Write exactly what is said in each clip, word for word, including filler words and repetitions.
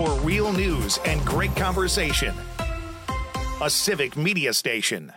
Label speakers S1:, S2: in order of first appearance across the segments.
S1: for real news and great conversation. A Civic Media Station.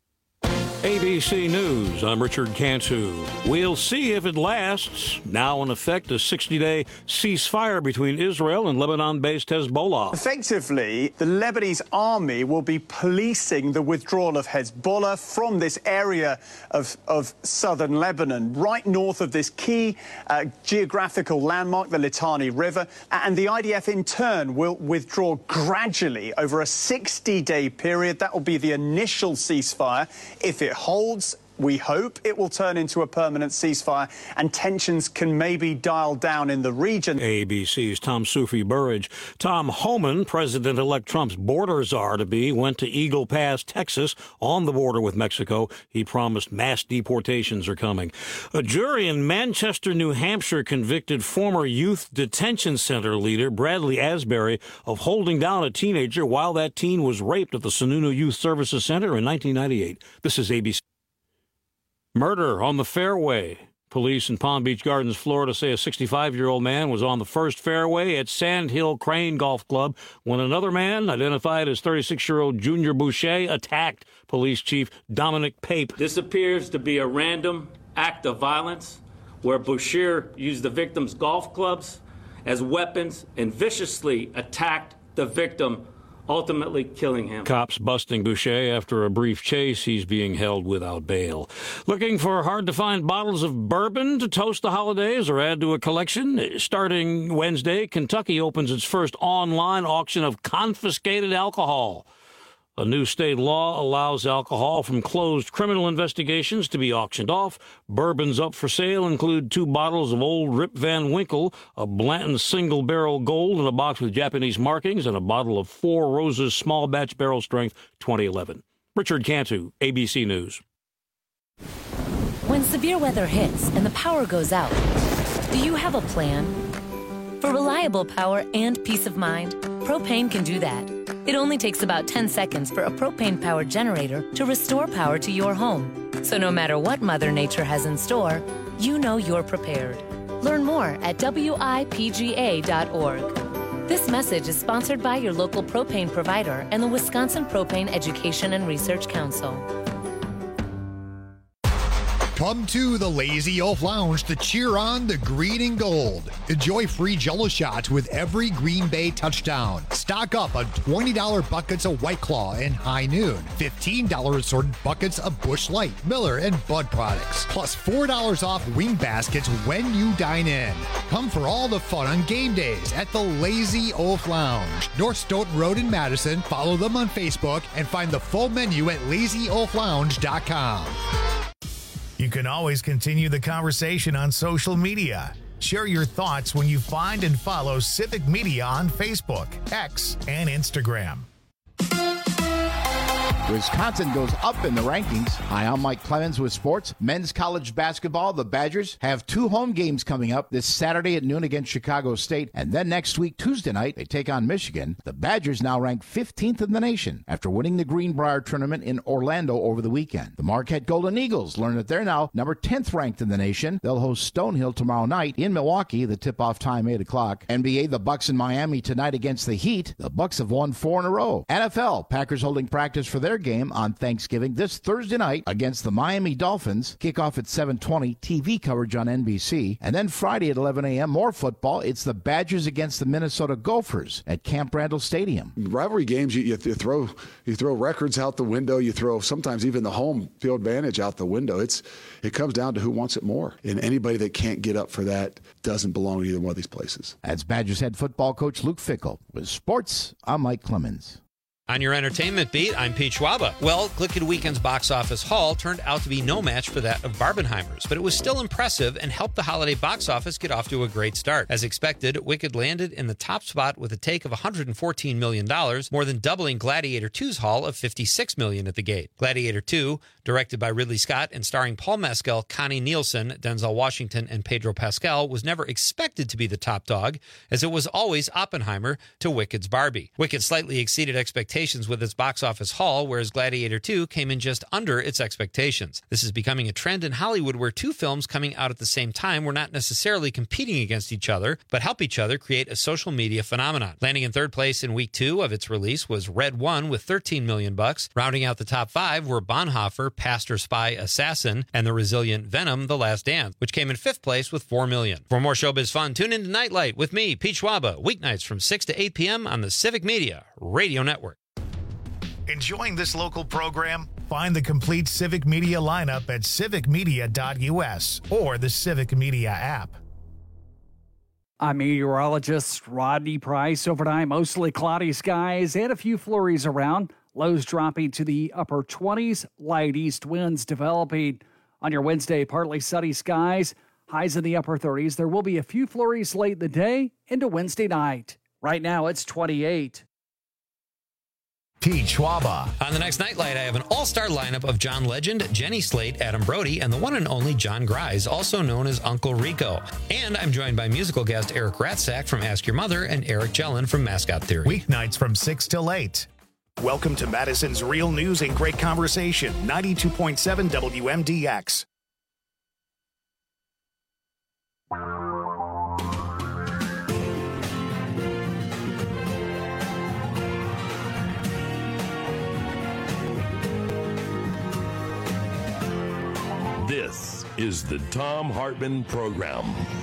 S2: A B C News, I'm Richard Cantu. We'll see if it lasts. Now in effect, a sixty-day ceasefire between Israel and Lebanon-based Hezbollah.
S3: Effectively, the Lebanese army will be policing the withdrawal of Hezbollah from this area of, of southern Lebanon, right north of this key uh, geographical landmark, the Litani River. And the I D F, in turn, will withdraw gradually over a sixty-day period. That will be the initial ceasefire. If it holds, we hope it will turn into a permanent ceasefire and tensions can maybe dial down in the region.
S2: A B C's Tom Sufi Burridge. Tom Homan, President-elect Trump's border czar-to-be, went to Eagle Pass, Texas, on the border with Mexico. He promised mass deportations are coming. A jury in Manchester, New Hampshire, convicted former youth detention center leader Bradley Asbury of holding down a teenager while that teen was raped at the Sununu Youth Services Center in nineteen ninety-eight. This is A B C. Murder on the fairway. Police in Palm Beach Gardens, Florida, say a sixty-five-year-old man was on the first fairway at Sand Hill Crane Golf Club when another man, identified as thirty-six-year-old Junior Boucher, attacked Police Chief Dominic Pape.
S4: This appears to be a random act of violence where Boucher used the victim's golf clubs as weapons and viciously attacked the victim, ultimately killing him.
S2: Cops busting Boucher after a brief chase. He's being held without bail. Looking for hard-to-find bottles of bourbon to toast the holidays or add to a collection? Starting Wednesday, Kentucky opens its first online auction of confiscated alcohol. A new state law allows alcohol from closed criminal investigations to be auctioned off. Bourbons up for sale include two bottles of Old Rip Van Winkle, a Blanton Single Barrel Gold in a box with Japanese markings, and a bottle of Four Roses Small Batch Barrel Strength twenty eleven. Richard Cantu, A B C News.
S5: When severe weather hits and the power goes out, do you have a plan? For reliable power and peace of mind, Propane can do that. It only takes about ten seconds for a propane-powered generator to restore power to your home. So no matter what Mother Nature has in store, you know you're prepared. Learn more at W I P G A dot org. This message is sponsored by your local propane provider and the Wisconsin Propane Education and Research Council.
S6: Come to the Lazy Oaf Lounge to cheer on the green and gold. Enjoy free Jell-O shots with every Green Bay touchdown. Stock up on twenty dollars buckets of White Claw and High Noon. fifteen dollars assorted buckets of Busch Light, Miller, and Bud products. Plus four dollars off wing baskets when you dine in. Come for all the fun on game days at the Lazy Oaf Lounge. North Stoughton Road in Madison. Follow them on Facebook and find the full menu at lazy oaf lounge dot com.
S1: You can always continue the conversation on social media. Share your thoughts when you find and follow Civic Media on Facebook, X, and Instagram.
S7: Wisconsin goes up in the rankings. Hi, I'm Mike Clemens with sports. Men's college basketball, the Badgers have two home games coming up this Saturday at noon against Chicago State. And then next week, Tuesday night, they take on Michigan. The Badgers now rank fifteenth in the nation after winning the Greenbrier tournament in Orlando over the weekend. The Marquette Golden Eagles learn that they're now number tenth ranked in the nation. They'll host Stonehill tomorrow night in Milwaukee. The tip-off time, eight o'clock. N B A, the Bucks in Miami tonight against the Heat. The Bucks have won four in a row. N F L, Packers holding practice for their game on Thanksgiving this Thursday night against the Miami Dolphins. Kickoff at seven twenty, T V coverage on N B C. And then Friday at eleven a.m., more football. It's the Badgers against the Minnesota Gophers at Camp Randall Stadium.
S8: Rivalry games, you, you, you throw you throw records out the window. You throw sometimes even the home field advantage out the window. It's It comes down to who wants it more. And anybody that can't get up for that doesn't belong to either one of these places.
S7: That's Badgers head football coach Luke Fickell. With sports, I'm Mike Clemens.
S9: On your entertainment beat, I'm Pete Schwaba. Well, Glicked Weekend's box office haul turned out to be no match for that of Barbenheimer's, but it was still impressive and helped the holiday box office get off to a great start. As expected, Wicked landed in the top spot with a take of one hundred fourteen million dollars, more than doubling Gladiator two's haul of fifty-six million dollars at the gate. Gladiator two, directed by Ridley Scott and starring Paul Mescal, Connie Nielsen, Denzel Washington, and Pedro Pascal, was never expected to be the top dog, as it was always Oppenheimer to Wicked's Barbie. Wicked slightly exceeded expectations expectations with its box office haul, whereas Gladiator two came in just under its expectations. This is becoming a trend in Hollywood where two films coming out at the same time were not necessarily competing against each other, but help each other create a social media phenomenon. Landing in third place in week two of its release was Red One with thirteen million bucks. Rounding out the top five were Bonhoeffer, Pastor, Spy, Assassin, and the resilient Venom, The Last Dance, which came in fifth place with four million. For more showbiz fun, tune in to Nightlight with me, Pete Schwaba, weeknights from six to eight p.m. on the Civic Media Radio Network.
S1: Enjoying this local program? Find the complete Civic Media lineup at civic media dot u s or the Civic Media app.
S10: I'm meteorologist Rodney Price. Overnight, mostly cloudy skies and a few flurries around. Lows dropping to the upper twenties. Light east winds developing. On your Wednesday, partly sunny skies. Highs in the upper thirties. There will be a few flurries late in the day into Wednesday night. Right now, it's twenty-eight.
S1: Pete Schwaba.
S9: On the next Nightlight, I have an all-star lineup of John Legend, Jenny Slate, Adam Brody, and the one and only John Grise, also known as Uncle Rico. And I'm joined by musical guest Eric Ratzak from Ask Your Mother and Eric Jellin from Mascot Theory.
S1: Weeknights from six till eight. Welcome to Madison's Real News and Great Conversation, ninety-two point seven W M D X.
S11: This is the Thom Hartmann Program.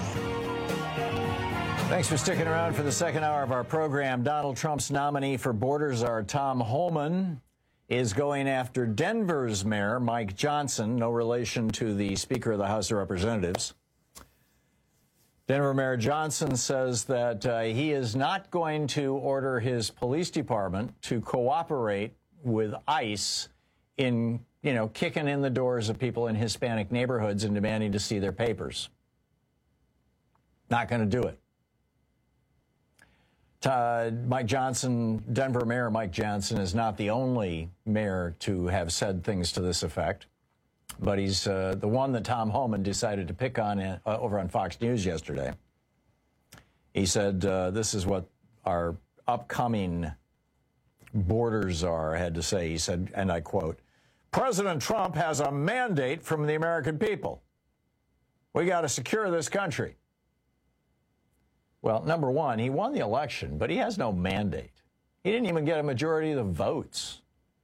S12: Thanks for sticking around for the second hour of our program. Donald Trump's nominee for border czar, Tom Homan, is going after Denver's mayor, Mike Johnson, no relation to the Speaker of the House of Representatives. Denver Mayor Johnson says that uh, he is not going to order his police department to cooperate with ICE in, you know, kicking in the doors of people in Hispanic neighborhoods and demanding to see their papers. Not going to do it. Uh, Mike Johnson, Denver Mayor Mike Johnson, is not the only mayor to have said things to this effect, but he's uh, the one that Tom Homan decided to pick on uh, over on Fox News yesterday. He said, uh, this is what our upcoming border czar had to say. He said, and I quote, "President Trump has a mandate from the American people. We got to secure this country." Well, number one, he won the election, but he has no mandate. He didn't even get a majority of the votes.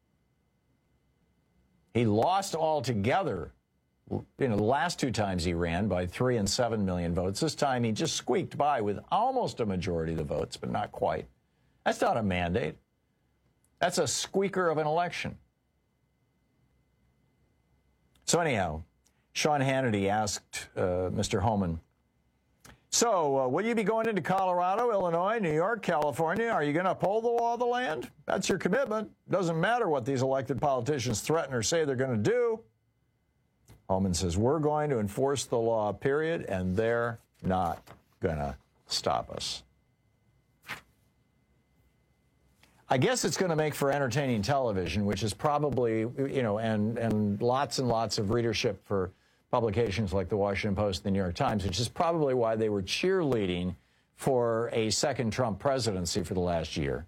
S12: He lost altogether, you know, the last two times he ran by three and seven million votes. This time he just squeaked by with almost a majority of the votes, but not quite. That's not a mandate. That's a squeaker of an election. So anyhow, Sean Hannity asked uh, Mister Homan, so uh, will you be going into Colorado, Illinois, New York, California? Are you going to uphold the law of the land? That's your commitment. Doesn't matter what these elected politicians threaten or say they're going to do. Homan says, we're going to enforce the law, period, and they're not going to stop us. I guess it's going to make for entertaining television, which is probably, you know, and, and lots and lots of readership for publications like the Washington Post and the New York Times, which is probably why they were cheerleading for a second Trump presidency for the last year.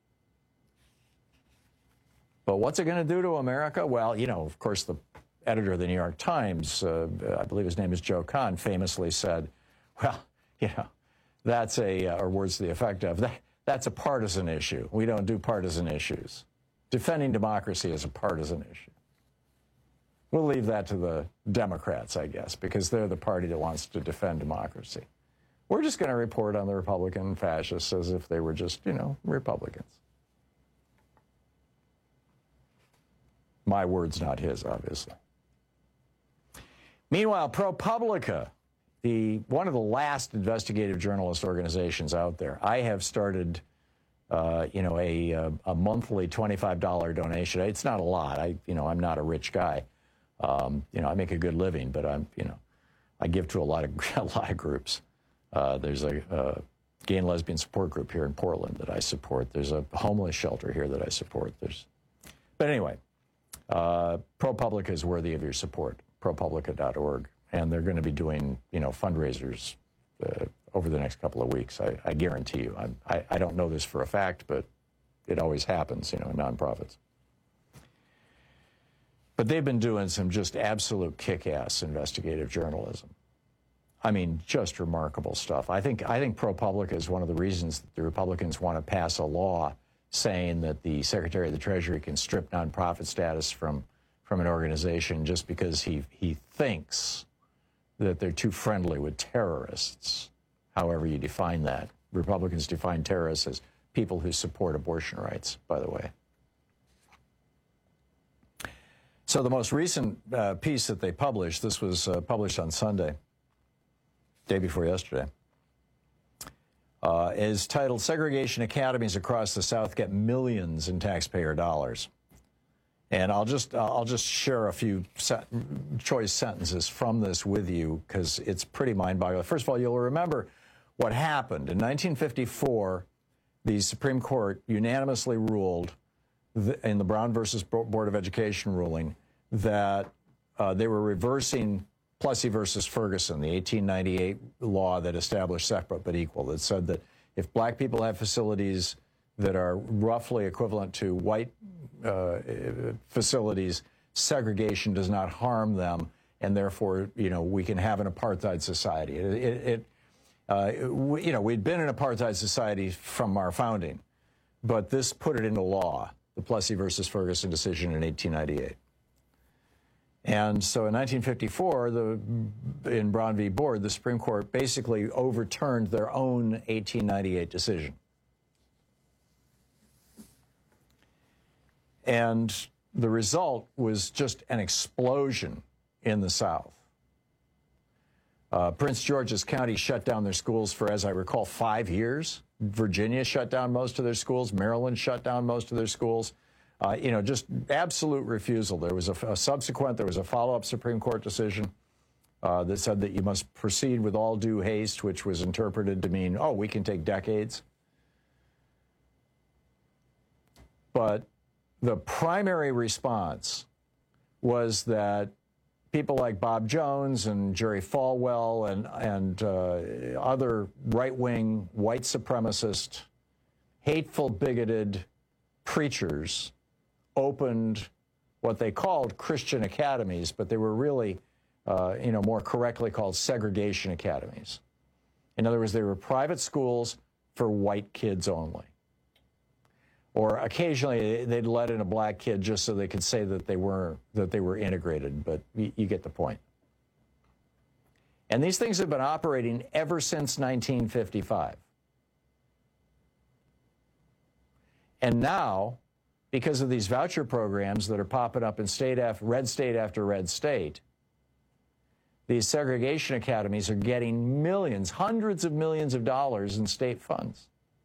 S12: But what's it going to do to America? Well, you know, of course, the editor of the New York Times, uh, I believe his name is Joe Kahn, famously said, well, you know, that's a, uh, or words to the effect of, that, that's a partisan issue. We don't do partisan issues. Defending democracy is a partisan issue. We'll leave that to the Democrats, I guess, because they're the party that wants to defend democracy. We're just going to report on the Republican fascists as if they were just, you know, Republicans. My words, not his, obviously. Meanwhile, ProPublica, the one of the last investigative journalist organizations out there, I have started, uh, you know, a, a, a monthly twenty-five dollar donation. It's not a lot. I, you know, I'm not a rich guy. Um, you know, I make a good living, but I'm, you know, I give to a lot of a lot of groups. Uh, there's a, a gay and lesbian support group here in Portland that I support. There's a homeless shelter here that I support. There's, but anyway, uh, ProPublica is worthy of your support. ProPublica dot org, and they're going to be doing, you know, fundraisers uh, over the next couple of weeks. I, I guarantee you. I'm, I I don't know this for a fact, but it always happens, you know, in nonprofits. But they've been doing some just absolute kick-ass investigative journalism. I mean, just remarkable stuff. I think I think ProPublica is one of the reasons that the Republicans want to pass a law saying that the Secretary of the Treasury can strip nonprofit status from, from an organization just because he, he thinks that they're too friendly with terrorists, however you define that. Republicans define terrorists as people who support abortion rights, by the way. So the most recent uh, piece that they published, this was uh, published on Sunday, day before yesterday, uh, is titled Segregation Academies Across the South Get Millions in Taxpayer Dollars. And I'll just, I'll just share a few set, choice sentences from this with you because it's pretty mind-boggling. First of all, you'll remember what happened. In nineteen fifty-four, the Supreme Court unanimously ruled th- in the Brown versus Board of Education ruling that uh, they were reversing Plessy versus Ferguson, the eighteen ninety-eight law that established separate but equal, that said that if black people have facilities that are roughly equivalent to white uh, facilities, segregation does not harm them, and therefore, you know, we can have an apartheid society. It, it, it uh, we, you know, we'd been an apartheid society from our founding, but this put it into law, the Plessy versus Ferguson decision in eighteen ninety-eight. And so in nineteen fifty-four, the, in Brown v. Board, the Supreme Court basically overturned their own eighteen ninety-eight decision. And the result was just an explosion in the South. Uh, Prince George's County shut down their schools for, as I recall, five years. Virginia shut down most of their schools. Maryland shut down most of their schools. Uh, you know, just absolute refusal. There was a, a subsequent, there was a follow-up Supreme Court decision uh, that said that you must proceed with all due haste, which was interpreted to mean, oh, we can take decades. But the primary response was that people like Bob Jones and Jerry Falwell and, and uh, other right-wing, white supremacist, hateful, bigoted preachers opened what they called Christian academies, but they were really, uh, you know, more correctly called segregation academies. In other words, they were private schools for white kids only. Or occasionally they'd let in a black kid just so they could say that they were that they were integrated, but you, you get the point. And these things have been operating ever since nineteen fifty-five. And now, because of these voucher programs that are popping up in state after red state after red state, these segregation academies are getting millions, hundreds of millions of dollars in state funds.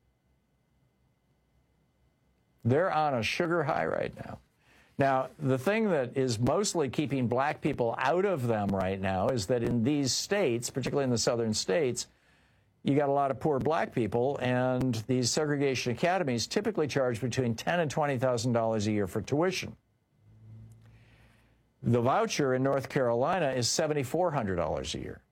S12: They're on a sugar high right now. Now, the thing that is mostly keeping black people out of them right now is that in these states, particularly in the southern states, you got a lot of poor black people, and these segregation academies typically charge between ten thousand dollars and twenty thousand dollars a year for tuition. The voucher in North Carolina is seven thousand four hundred dollars a year.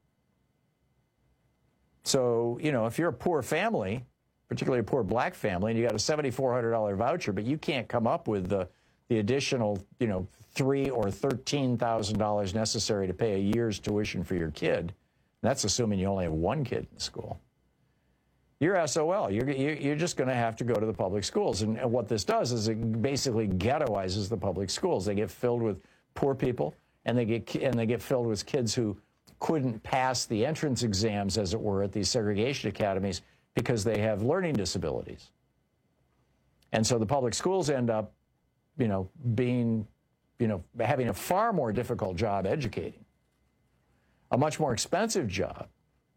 S12: So, you know, if you're a poor family, particularly a poor black family, and you got a seven thousand four hundred dollars voucher, but you can't come up with the, the additional, you know, three thousand dollars or thirteen thousand dollars necessary to pay a year's tuition for your kid, that's assuming you only have one kid in school, you're S O L. You're, you're just going to have to go to the public schools. And, and what this does is it basically ghettoizes the public schools. They get filled with poor people, and they get, and they get filled with kids who couldn't pass the entrance exams, as it were, at these segregation academies because they have learning disabilities. And so the public schools end up, you know, being, you know, having a far more difficult job educating, a much more expensive job,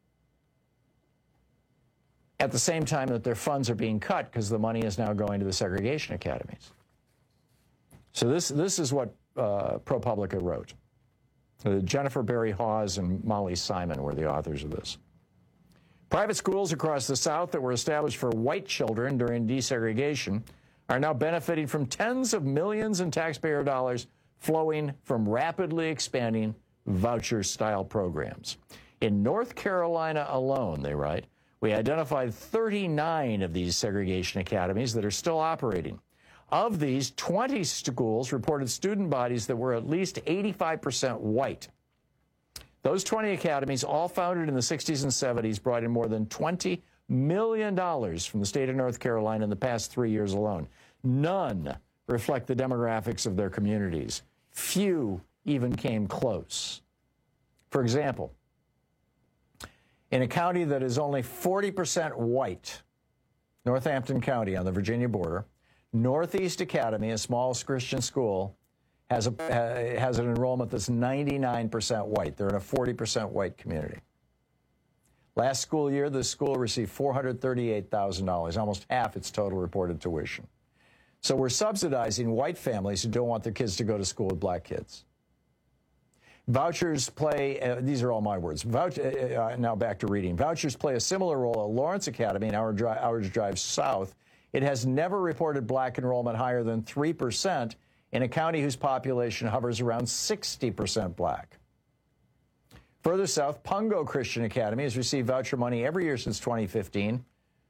S12: at the same time that their funds are being cut because the money is now going to the segregation academies. So this, this is what uh, ProPublica wrote. Uh, Jennifer Berry Hawes and Molly Simon were the authors of this. Private schools across the South that were established for white children during desegregation are now benefiting from tens of millions in taxpayer dollars flowing from rapidly expanding voucher-style programs. In North Carolina alone, they write, We identified thirty-nine of these segregation academies that are still operating. Of these, twenty schools reported student bodies that were at least eighty-five percent white. Those twenty academies, all founded in the sixties and seventies, brought in more than twenty million dollars from the state of North Carolina in the past three years alone. None reflect the demographics of their communities. Few even came close. For example, in a county that is only forty percent white, Northampton County on the Virginia border, Northeast Academy, a small Christian school, has, a, uh, has an enrollment that's ninety-nine percent white. They're in a forty percent white community. Last school year, the school received four hundred thirty-eight thousand dollars, almost half its total reported tuition. So we're subsidizing white families who don't want their kids to go to school with black kids. Vouchers play, uh, these are all my words, Vouch, uh, uh, now back to reading. Vouchers play a similar role at Lawrence Academy, an hour, dri hours drive south. It has never reported black enrollment higher than three percent in a county whose population hovers around sixty percent black. Further south, Pungo Christian Academy has received voucher money every year since twenty fifteen.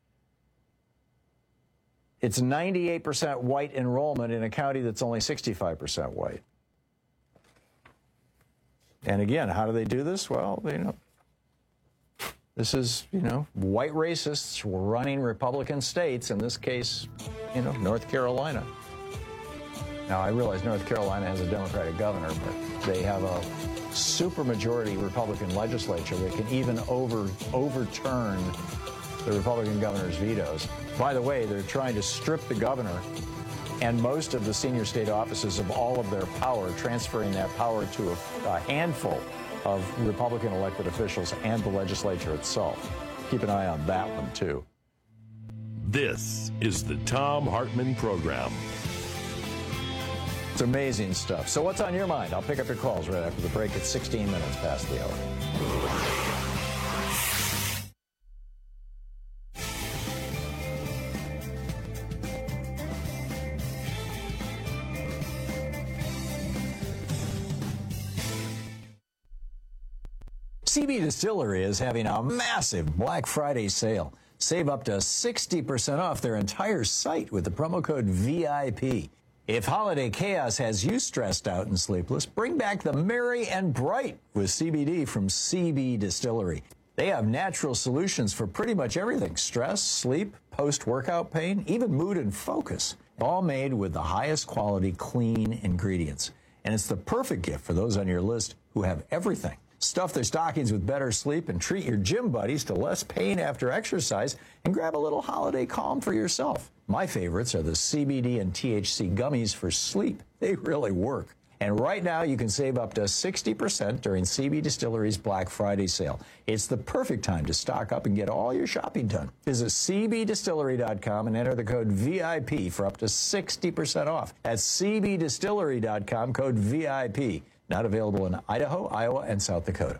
S12: It's ninety-eight percent white enrollment in a county that's only sixty-five percent white. And again, how do they do this? Well, you know, this is, you know, white racists running Republican states, in this case, you know, North Carolina. Now, I realize North Carolina has a Democratic governor, but they have a supermajority Republican legislature that can even over, overturn the Republican governor's vetoes. By the way, they're trying to strip the governor and most of the senior state offices of all of their power, transferring that power to a, a handful of Republican elected officials and the legislature itself. Keep an eye on that one, too.
S11: This is the Thom Hartmann Program.
S12: It's amazing stuff. So what's on your mind? I'll pick up your calls right after the break at sixteen minutes past the hour. C B Distillery is having a massive Black Friday sale. Save up to sixty percent off their entire site with the promo code V I P. If holiday chaos has you stressed out and sleepless, bring back the merry and bright with C B D from C B Distillery. They have natural solutions for pretty much everything: stress, sleep, post-workout pain, even mood and focus. All made with the highest quality, clean ingredients. And it's the perfect gift for those on your list who have everything. Stuff their stockings with better sleep and treat your gym buddies to less pain after exercise, and grab a little holiday calm for yourself. My favorites are the C B D and T H C gummies for sleep. They really work. And right now you can save up to sixty percent during C B Distillery's Black Friday sale. It's the perfect time to stock up and get all your shopping done. Visit C B distillery dot com and enter the code V I P for up to sixty percent off. That's C B distillery dot com, code V I P. Not available in Idaho, Iowa, and South Dakota.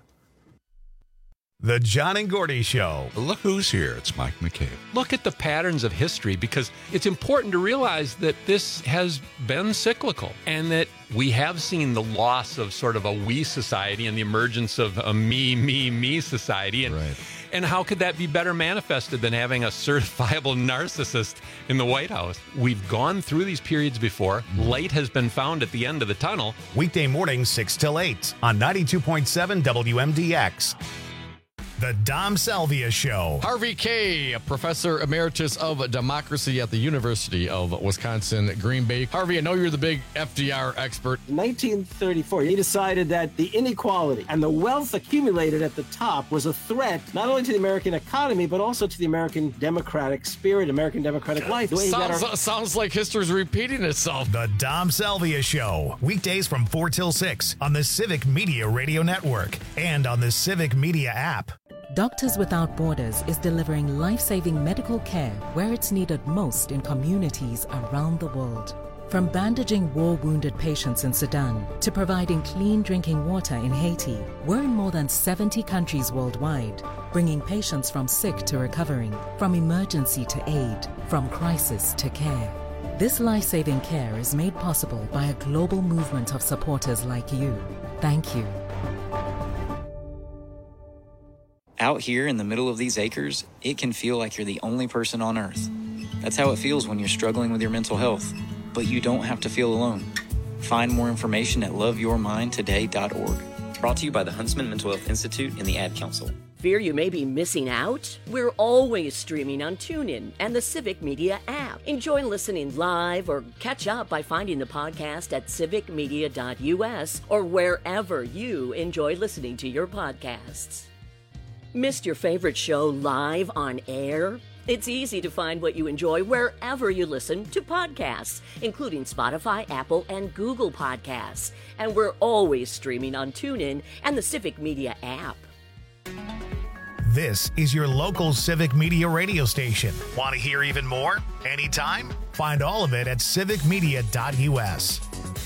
S1: The John and Gordy Show.
S13: Look who's here. It's Mike McCabe. Look at the patterns of history, because it's important to realize that this has been cyclical and that we have seen the loss of sort of a we society and the emergence of a me, me, me society. And, right. and how could that be better manifested than having a certifiable narcissist in the White House? We've gone through these periods before. Light has been found at the end of the tunnel.
S1: Weekday mornings, six till eight on ninety-two point seven W M D X. The Dom Salvia Show.
S14: Harvey Kaye, a professor emeritus of democracy at the University of Wisconsin, Green Bay. Harvey, I know you're the big F D R expert.
S15: In nineteen thirty-four, he decided that the inequality and the wealth accumulated at the top was a threat not only to the American economy, but also to the American democratic spirit, American democratic life.
S14: Sounds, our- sounds like history's repeating itself.
S1: The Dom Salvia Show. Weekdays from four till six on the Civic Media Radio Network and on the Civic Media app.
S16: Doctors Without Borders is delivering life-saving medical care where it's needed most in communities around the world. From bandaging war-wounded patients in Sudan to providing clean drinking water in Haiti, we're in more than seventy countries worldwide, bringing patients from sick to recovering, from emergency to aid, from crisis to care. This life-saving care is made possible by a global movement of supporters like you. Thank you.
S17: Out here in the middle of these acres, it can feel like you're the only person on Earth. That's how it feels when you're struggling with your mental health. But you don't have to feel alone. Find more information at love your mind today dot org. Brought to you by the Huntsman Mental Health Institute and the Ad Council.
S18: Fear you may be missing out? We're always streaming on TuneIn and the Civic Media app. Enjoy listening live or catch up by finding the podcast at civic media dot u s or wherever you enjoy listening to your podcasts. Missed your favorite show live on air? It's easy to find what you enjoy wherever you listen to podcasts, including Spotify, Apple, and Google Podcasts. And we're always streaming on TuneIn and the Civic Media app.
S1: This is your local Civic Media radio station. Want to hear even more? Anytime? Find all of it at civic media dot u s.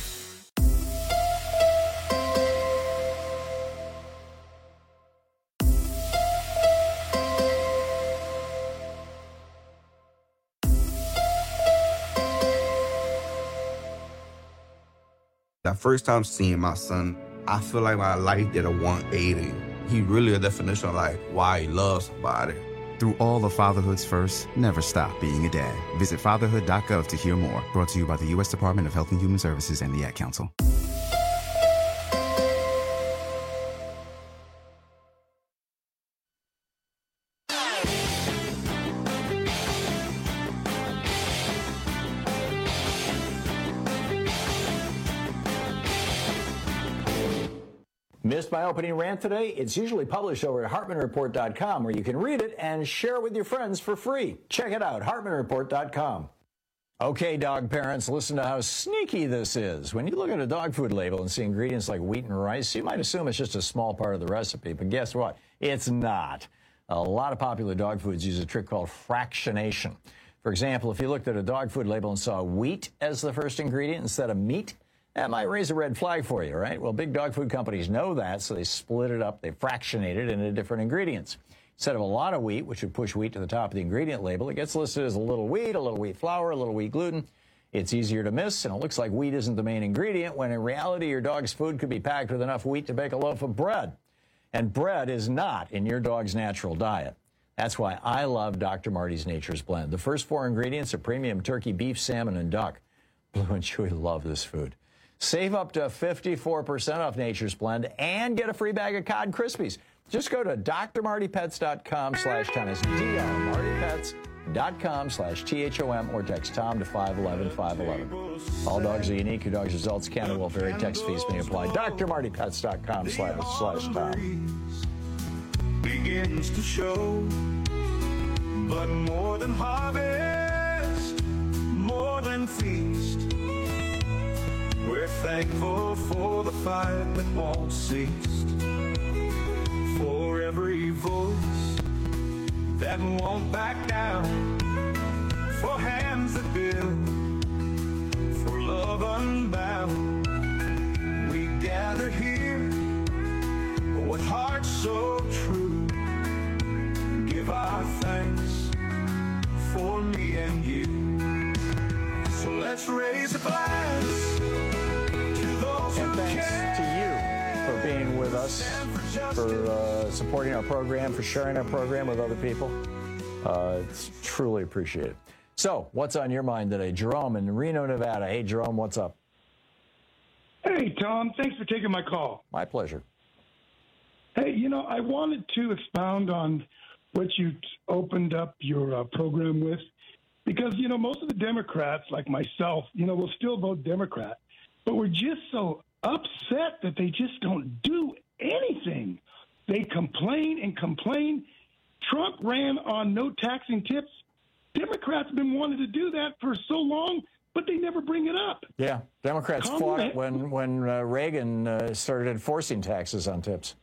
S19: That first time seeing my son, I feel like my life did a one eighty. He really a definition of like why he loves somebody.
S20: Through all of fatherhood's first, never stop being a dad. Visit fatherhood dot gov to hear more. Brought to you by the U S Department of Health and Human Services and the Ad Council.
S12: Missed my opening rant today? It's usually published over at hartman report dot com, where you can read it and share it with your friends for free. Check it out, hartman report dot com. Okay, dog parents, listen to how sneaky this is. When you look at a dog food label and see ingredients like wheat and rice, you might assume it's just a small part of the recipe, but guess what? It's not. A lot of popular dog foods use a trick called fractionation. For example, if you looked at a dog food label and saw wheat as the first ingredient instead of meat, that might raise a red flag for you, right? Well, big dog food companies know that, so they split it up, they fractionate it into different ingredients. Instead of a lot of wheat, which would push wheat to the top of the ingredient label, it gets listed as a little wheat, a little wheat flour, a little wheat gluten. It's easier to miss, and it looks like wheat isn't the main ingredient, when in reality, your dog's food could be packed with enough wheat to bake a loaf of bread. And bread is not in your dog's natural diet. That's why I love Doctor Marty's Nature's Blend. The first four ingredients are premium turkey, beef, salmon, and duck. Blue and Chewy love this food. Save up to fifty-four percent off Nature's Blend and get a free bag of Cod Krispies. Just go to d r marty pets dot com slash Tom. It's d r marty pets dot com slash T H O M or text Tom to five one one five one one. All dogs are unique. Your dog's results can and will vary. Text fees may apply. d r marty pets dot com slash Tom.
S21: Begins to show, but more than harvest, more than feast. We're thankful for the fight that won't cease, for every voice that won't back down, for hands that build, for love unbound. We gather here with hearts so true, give our thanks for me and you. So let's raise a glass.
S12: And thanks to you for being with us, for uh, supporting our program, for sharing our program with other people. Uh, it's truly appreciated. So, what's on your mind today? Jerome in Reno, Nevada. Hey, Jerome, what's up?
S22: Hey, Tom. Thanks for taking my call.
S12: My pleasure.
S22: Hey, you know, I wanted to expound on what you opened up your uh, program with, because, you know, most of the Democrats, like myself, you know, will still vote Democrat. But we're just so upset that they just don't do anything. They complain and complain. Trump ran on no taxing tips. Democrats have been wanting to do that for so long, but they never bring it up.
S12: Yeah, Democrats
S22: Come
S12: fought
S22: on.
S12: it when, when uh, Reagan uh, started enforcing taxes on tips.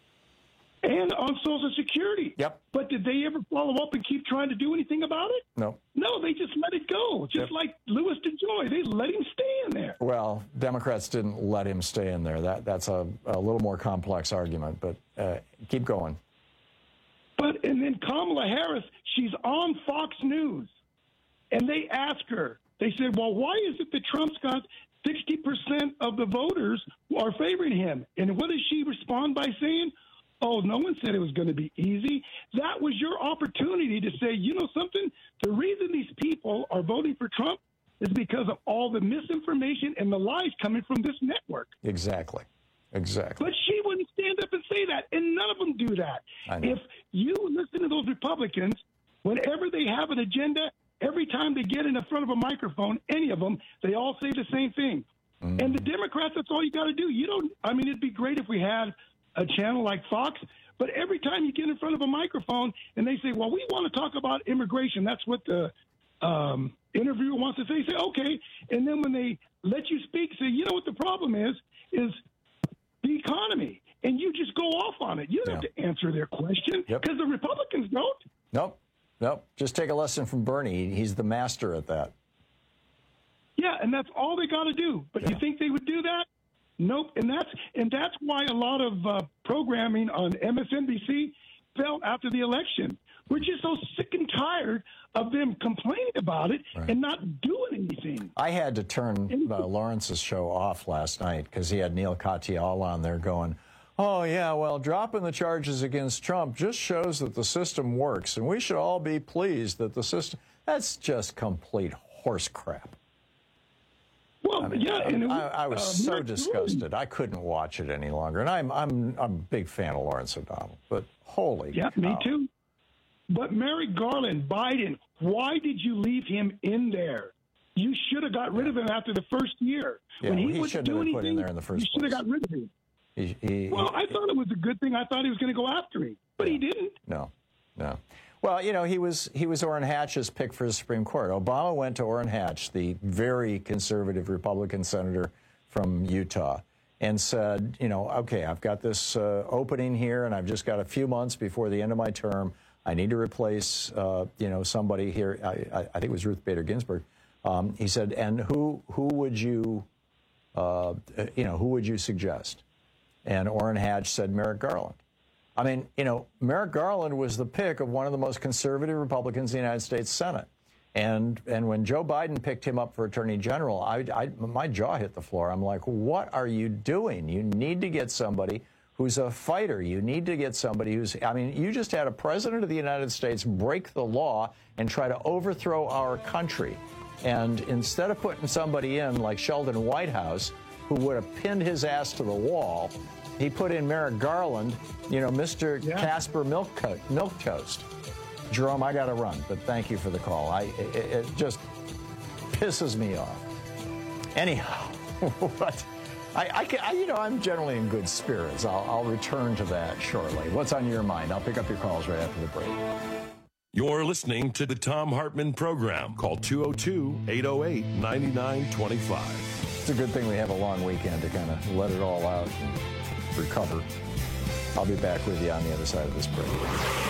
S22: And on Social Security.
S12: Yep.
S22: But did they ever follow up and keep trying to do anything about it?
S12: No.
S22: No, they just let it go. Just
S12: Yep.
S22: like Louis DeJoy. They let him stay in there.
S12: Well, Democrats didn't let him stay in there. That That's a, a little more complex argument, but uh, keep going.
S22: But, and then Kamala Harris, she's on Fox News. And they ask her, they said, well, why is it that Trump's got sixty percent of the voters who are favoring him? And what does she respond by saying? Oh, no one said it was going to be easy. That was your opportunity to say, you know something? The reason these people are voting for Trump is because of all the misinformation and the lies coming from this network.
S12: Exactly. Exactly.
S22: But she wouldn't stand up and say that, and none of them do that. If you listen to those Republicans, whenever they have an agenda, every time they get in the front of a microphone, any of them, they all say the same thing. Mm. And the Democrats, that's all you got to do. You don't. I mean, it'd be great if we had a channel like Fox, but every time you get in front of a microphone and they say, well, we want to talk about immigration, that's what the um, interviewer wants to say, say, okay. And then when they let you speak, say, you know what the problem is, is the economy. And you just go off on it. You don't yeah. have to answer their question because yep. the Republicans don't.
S12: Nope. Nope. Just take a lesson from Bernie. He's the master at that.
S22: Yeah, and that's all they got to do. But yeah. you think they would do that? Nope. And that's and that's why a lot of uh, programming on M S N B C fell after the election. We're just so sick and tired of them complaining about it right. and not doing anything.
S12: I had to turn uh, Lawrence's show off last night because he had Neil Katyal on there going, oh, yeah, well, dropping the charges against Trump just shows that the system works, and we should all be pleased that the system... That's just complete horse crap.
S22: Well,
S12: I mean,
S22: yeah,
S12: I,
S22: and it was,
S12: I, I was
S22: uh,
S12: so
S22: Mark
S12: disgusted.
S22: Ruben.
S12: I couldn't watch it any longer. And I'm I'm I'm a big fan of Lawrence O'Donnell, but holy
S22: Yeah,
S12: cow.
S22: me too. But Merrick Garland, Biden, why did you leave him in there? You should have got rid of him after the first year.
S12: Yeah,
S22: when he,
S12: well, he
S22: wouldn't
S12: shouldn't
S22: do
S12: have been
S22: anything,
S12: put in there in the first
S22: you should have got rid of him.
S12: He, he,
S22: Well,
S12: he,
S22: I thought it was a good thing. I thought he was going to go after me, but he didn't.
S12: No, no. Well, you know, he was he was Orrin Hatch's pick for the Supreme Court. Obama went to Orrin Hatch, the very conservative Republican senator from Utah, and said, you know, okay, I've got this uh, opening here, and I've just got a few months before the end of my term. I need to replace, uh, you know, somebody here. I, I think it was Ruth Bader Ginsburg. Um, he said, and who who would you, uh, you know, who would you suggest? And Orrin Hatch said Merrick Garland. I mean, you know, Merrick Garland was the pick of one of the most conservative Republicans in the United States Senate. And and when Joe Biden picked him up for Attorney General, I, I, my jaw hit the floor. I'm like, what are you doing? You need to get somebody who's a fighter. You need to get somebody who's, I mean, you just had a president of the United States break the law and try to overthrow our country. And instead of putting somebody in like Sheldon Whitehouse, who would have pinned his ass to the wall, he put in Merrick Garland, you know, Mister Yeah. Casper Milk, Co- Milk Toast. Jerome, I got to run, but thank you for the call. I it, it just pisses me off. Anyhow, what? I, I, can, I, you know, I'm generally in good spirits. I'll, I'll return to that shortly. What's on your mind? I'll pick up your calls right after the break.
S11: You're listening to the Thom Hartmann Program. Call two oh two, eight oh eight, nine nine two five.
S12: It's a good thing we have a long weekend to kind of let it all out and recover. I'll be back with you on the other side of this break.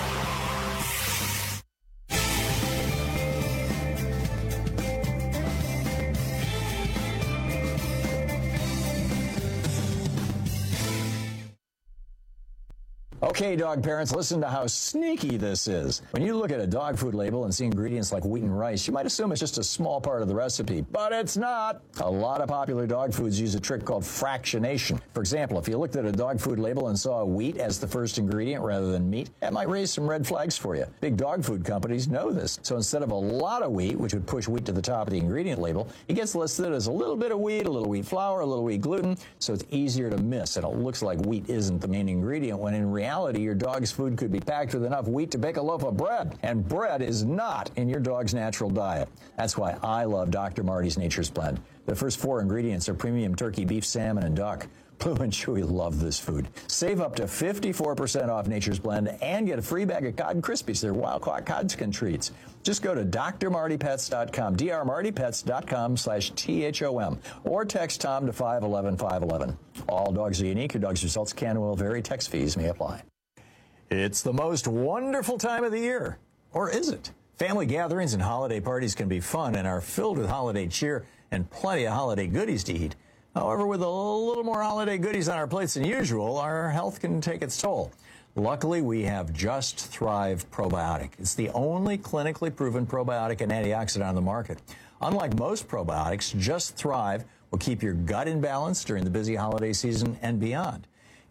S12: Okay, dog parents, listen to how sneaky this is. When you look at a dog food label and see ingredients like wheat and rice, you might assume it's just a small part of the recipe, but it's not. A lot of popular dog foods use a trick called fractionation. For example, if you looked at a dog food label and saw wheat as the first ingredient rather than meat, that might raise some red flags for you. Big dog food companies know this. So instead of a lot of wheat, which would push wheat to the top of the ingredient label, it gets listed as a little bit of wheat, a little wheat flour, a little wheat gluten, so it's easier to miss, and it looks like wheat isn't the main ingredient, when in reality, your dog's food could be packed with enough wheat to bake a loaf of bread, and bread is not in your dog's natural diet. That's why I love Doctor Marty's Nature's Blend. The first four ingredients are premium turkey, beef, salmon, and duck. Blue and Chewy love this food. Save up to fifty-four percent off Nature's Blend and get a free bag of Cod Krispies. They're wild-caught Codskin treats. Just go to D R Marty Pets dot com, D R Marty Pets dot com slash T H O M, or text Tom to five one one five one one. All dogs are unique. Your dog's results can and will vary. Text fees may apply. It's the most wonderful time of the year. Or is it? Family gatherings and holiday parties can be fun and are filled with holiday cheer and plenty of holiday goodies to eat. However, with a little more holiday goodies on our plates than usual, our health can take its toll. Luckily, we have Just Thrive Probiotic. It's the only clinically proven probiotic and antioxidant on the market. Unlike most probiotics, Just Thrive will keep your gut in balance during the busy holiday season and beyond.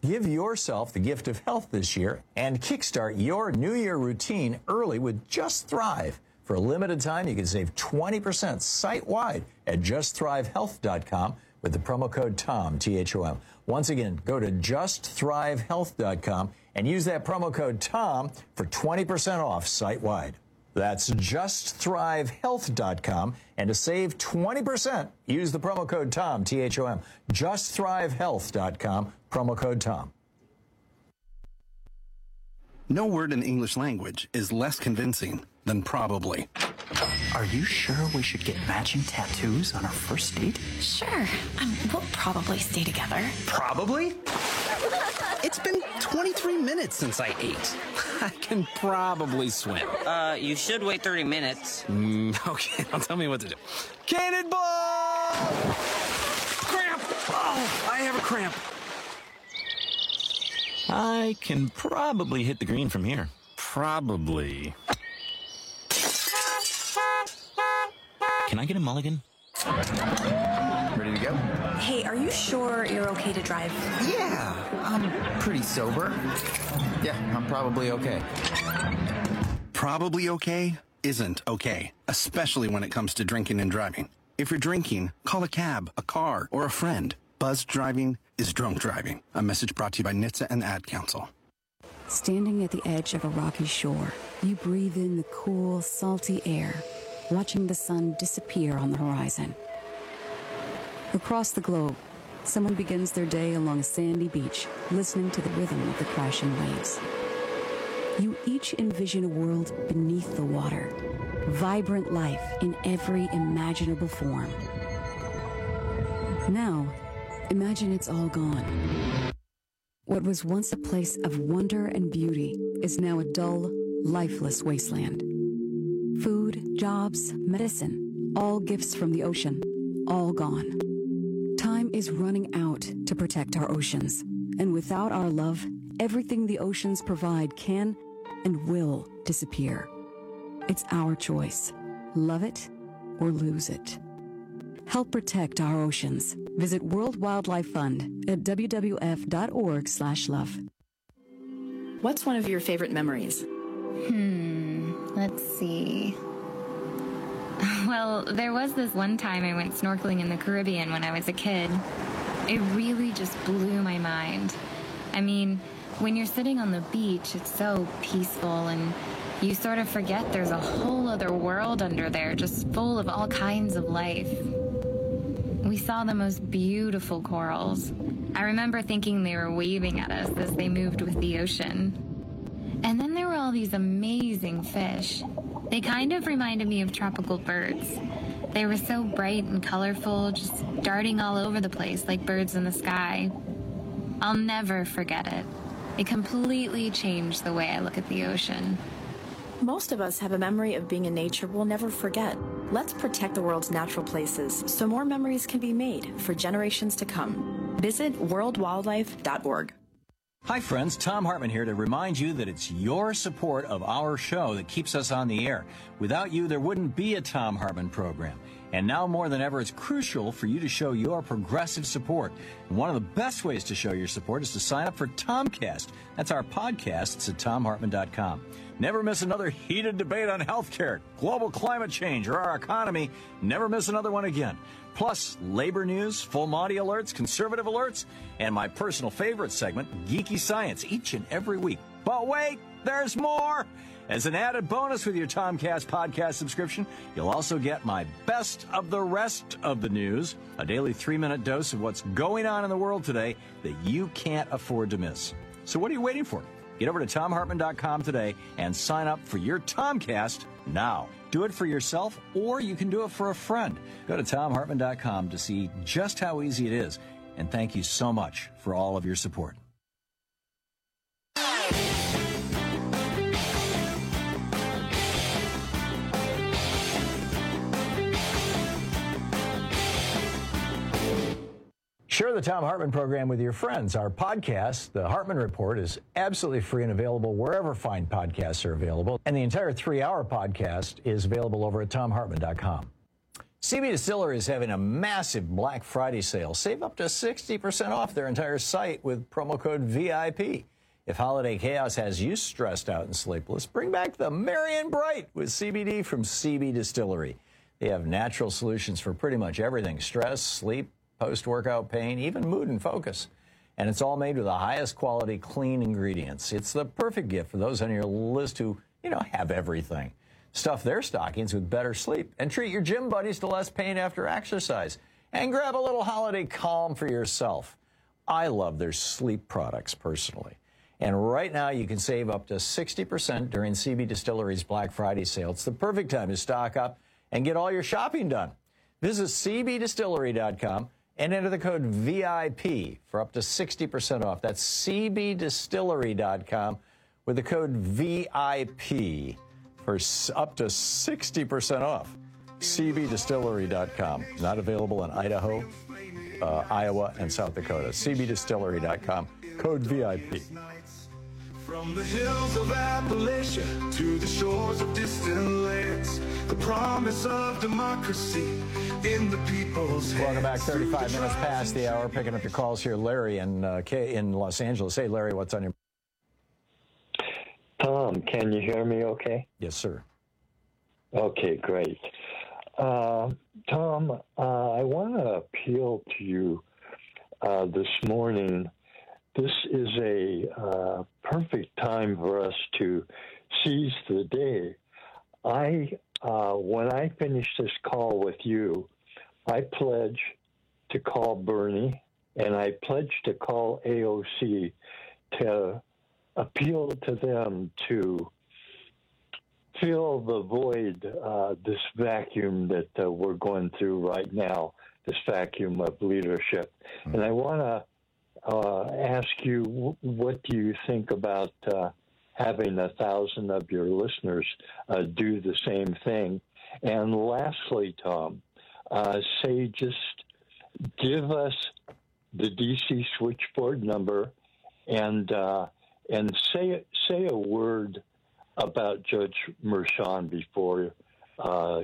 S12: Give yourself the gift of health this year and kickstart your New Year routine early with Just Thrive. For a limited time, you can save twenty percent site-wide at just thrive health dot com with the promo code TOM, T H O M. Once again, go to just thrive health dot com and use that promo code TOM for twenty percent off site-wide. That's just thrive health dot com, and to save twenty percent, use the promo code TOM, T H O M. just thrive health dot com, promo code TOM.
S3: No word in the English language is less convincing than probably.
S4: Are you sure we should get matching tattoos on our first date?
S23: Sure. Um, we'll probably stay together.
S3: Probably? It's been twenty-three minutes since I ate. I can probably swim.
S24: Uh, you should wait thirty minutes.
S3: Mm, okay, now tell me what to do. Cannonball! Cramp! Oh, I have a cramp.
S25: I can probably hit the green from here.
S3: Probably.
S25: Can I get a mulligan?
S4: Ready to go?
S23: Hey, are you sure you're okay to drive?
S4: Yeah, I'm pretty sober. Yeah, I'm probably okay.
S3: Probably okay isn't okay, especially when it comes to drinking and driving. If you're drinking, call a cab, a car, or a friend. Buzzed driving is drunk driving. A message brought to you by N H T S A and the Ad Council.
S26: Standing at the edge of a rocky shore, you breathe in the cool, salty air, watching the sun disappear on the horizon. Across the globe, someone begins their day along a sandy beach, listening to the rhythm of the crashing waves. You each envision a world beneath the water, vibrant life in every imaginable form. Now, imagine it's all gone. What was once a place of wonder and beauty is now a dull, lifeless wasteland. Food, jobs, medicine, all gifts from the ocean, all gone. Time is running out to protect our oceans, and without our love, everything the oceans provide can and will disappear. It's our choice. Love it or lose it. Help protect our oceans. Visit World Wildlife Fund at w w f dot org slash love.
S23: What's one of your favorite memories?
S27: Hmm, let's see. Well, there was this one time I went snorkeling in the Caribbean when I was a kid. It really just blew my mind. I mean, when you're sitting on the beach, it's so peaceful, and you sort of forget there's a whole other world under there, just full of all kinds of life. We saw the most beautiful corals. I remember thinking they were waving at us as they moved with the ocean. And then there were all these amazing fish. They kind of reminded me of tropical birds. They were so bright and colorful, just darting all over the place like birds in the sky. I'll never forget it. It completely changed the way I look at the ocean.
S23: Most of us have a memory of being in nature we'll never forget. Let's protect the world's natural places so more memories can be made for generations to come. Visit world wildlife dot org.
S12: Hi, friends. Tom Hartman here to remind you that it's your support of our show that keeps us on the air. Without you, there wouldn't be a Tom Hartman program. And now more than ever, it's crucial for you to show your progressive support. And one of the best ways to show your support is to sign up for Tomcast. That's our podcast. It's at tom hartman dot com. Never miss another heated debate on healthcare, global climate change, or our economy. Never miss another one again. Plus, labor news, full Monty alerts, conservative alerts, and my personal favorite segment, Geeky Science, each and every week. But wait, there's more! As an added bonus with your Tomcast podcast subscription, you'll also get my best of the rest of the news, a daily three-minute dose of what's going on in the world today that you can't afford to miss. So what are you waiting for? Get over to tom hartman dot com today and sign up for your Tomcast now. Do it for yourself, or you can do it for a friend. Go to tom hartman dot com to see just how easy it is. And thank you so much for all of your support. Share the Tom Hartman program with your friends. Our podcast, The Hartman Report, is absolutely free and available wherever fine podcasts are available. And the entire three-hour podcast is available over at tom hartman dot com. C B Distillery is having a massive Black Friday sale. Save up to sixty percent off their entire site with promo code V I P. If holiday chaos has you stressed out and sleepless, bring back the merry and bright with C B D from C B Distillery. They have natural solutions for pretty much everything: stress, sleep, post-workout pain, even mood and focus. And it's all made with the highest quality, clean ingredients. It's the perfect gift for those on your list who, you know, have everything. Stuff their stockings with better sleep and treat your gym buddies to less pain after exercise. And grab a little holiday calm for yourself. I love their sleep products personally. And right now you can save up to sixty percent during C B Distillery's Black Friday sale. It's the perfect time to stock up and get all your shopping done. Visit C B distillery dot com and enter the code V I P for up to sixty percent off. That's C B distillery dot com with the code V I P for up to sixty percent off. C B distillery dot com. Not available in Idaho, uh, Iowa, and South Dakota. C B distillery dot com, code V I P.
S21: From the hills of Appalachia to the shores of distant lands, the promise of democracy in the people's hands.
S12: Welcome back. thirty-five minutes past the hour. Picking up your calls here. Larry in, uh, K in Los Angeles. Hey, Larry, what's on your...
S2: Tom, can you hear me okay?
S12: Yes, sir.
S2: Okay, great. Uh, Tom, uh, I want to appeal to you uh, this morning. This is a uh, perfect time for us to seize the day. I, uh, when I finish this call with you, I pledge to call Bernie, and I pledge to call A O C to appeal to them to fill the void, uh, this vacuum that uh, we're going through right now, this vacuum of leadership. Mm-hmm. And I want to uh, ask you, w- what do you think about uh, having a thousand of your listeners uh, do the same thing? And lastly, Tom, uh, say just give us the D C switchboard number and uh, and say say a word about Judge Merchan before uh,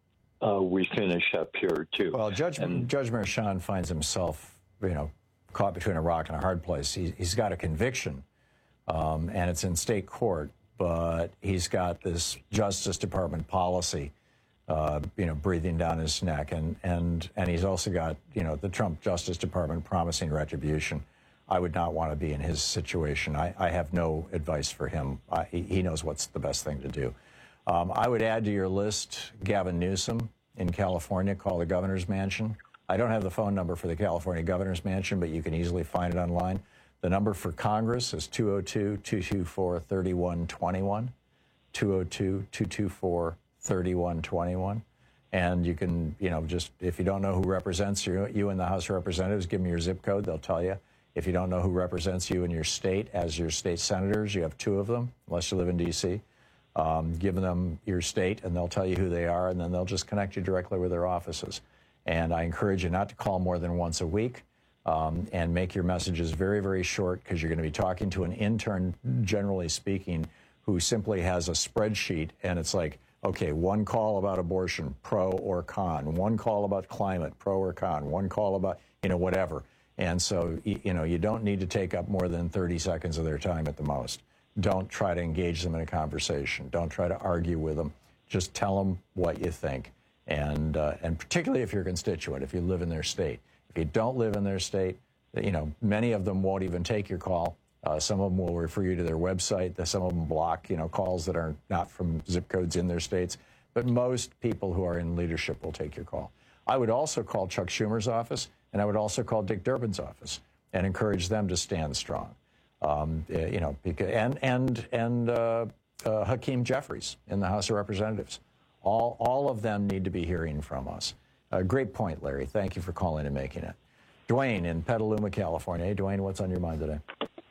S2: uh, we finish up here too.
S12: Well, Judge
S2: and,
S12: Judge Merchan finds himself, you know, caught between a rock and a hard place. He, he's got a conviction, um, and it's in state court, but he's got this Justice Department policy, uh, you know, breathing down his neck, and and and he's also got, you know, the Trump Justice Department promising retribution. I would not want to be in his situation. I, I have no advice for him. I, he knows what's the best thing to do. Um, I would add to your list Gavin Newsom in California. Call the governor's mansion. I don't have the phone number for the California governor's mansion, but you can easily find it online. The number for Congress is two oh two, two two four, three one two one, two oh two, two two four, three one two one. And you can, you know, just, if you don't know who represents you, you in the House of Representatives, give them your zip code. They'll tell you. If you don't know who represents you in your state as your state senators, you have two of them, unless you live in D C, um, give them your state, and they'll tell you who they are, and then they'll just connect you directly with their offices. And I encourage you not to call more than once a week, um, and make your messages very, very short, because you're going to be talking to an intern, generally speaking, who simply has a spreadsheet, and it's like, okay, one call about abortion, pro or con, one call about climate, pro or con, one call about, you know, whatever. And so, you know, you don't need to take up more than thirty seconds of their time at the most. Don't try to engage them in a conversation. Don't try to argue with them. Just tell them what you think. And uh, and particularly if you're a constituent, if you live in their state. If you don't live in their state, you know, many of them won't even take your call. Uh, some of them will refer you to their website. Some of them block, you know, calls that are not from zip codes in their states. But most people who are in leadership will take your call. I would also call Chuck Schumer's office, and I would also call Dick Durbin's office and encourage them to stand strong. Um, you know, because, and and and uh, uh, Hakeem Jeffries in the House of Representatives. All all of them need to be hearing from us. Uh, great point, Larry. Thank you for calling and making it. Dwayne in Petaluma, California. Hey, Dwayne, what's on your mind today?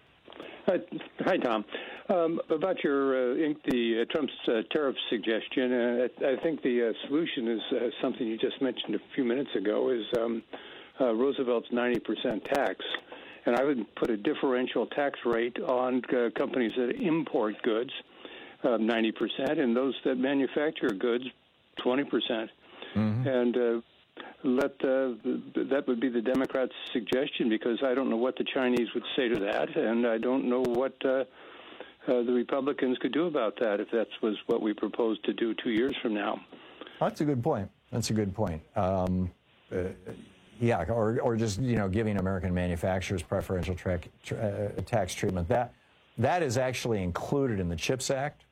S5: Hi, hi Tom. Um, about your uh, the uh, Trump's uh, tariff suggestion, uh, I think the uh, solution is uh, something you just mentioned a few minutes ago. Is um, uh, Roosevelt's ninety percent tax, and I would put a differential tax rate on uh, companies that import goods, uh, ninety percent, and those that manufacture goods, twenty percent. mm-hmm. and uh, let uh, that would be the Democrats' suggestion, because I don't know what the Chinese would say to that, and I don't know what uh, uh, the Republicans could do about that if that was what we proposed to do two years from now.
S12: That's a good point. That's a good point. Um, uh, yeah, or or just you know giving American manufacturers preferential tra- tra- uh, tax treatment. That that is actually included in the CHIPS Act,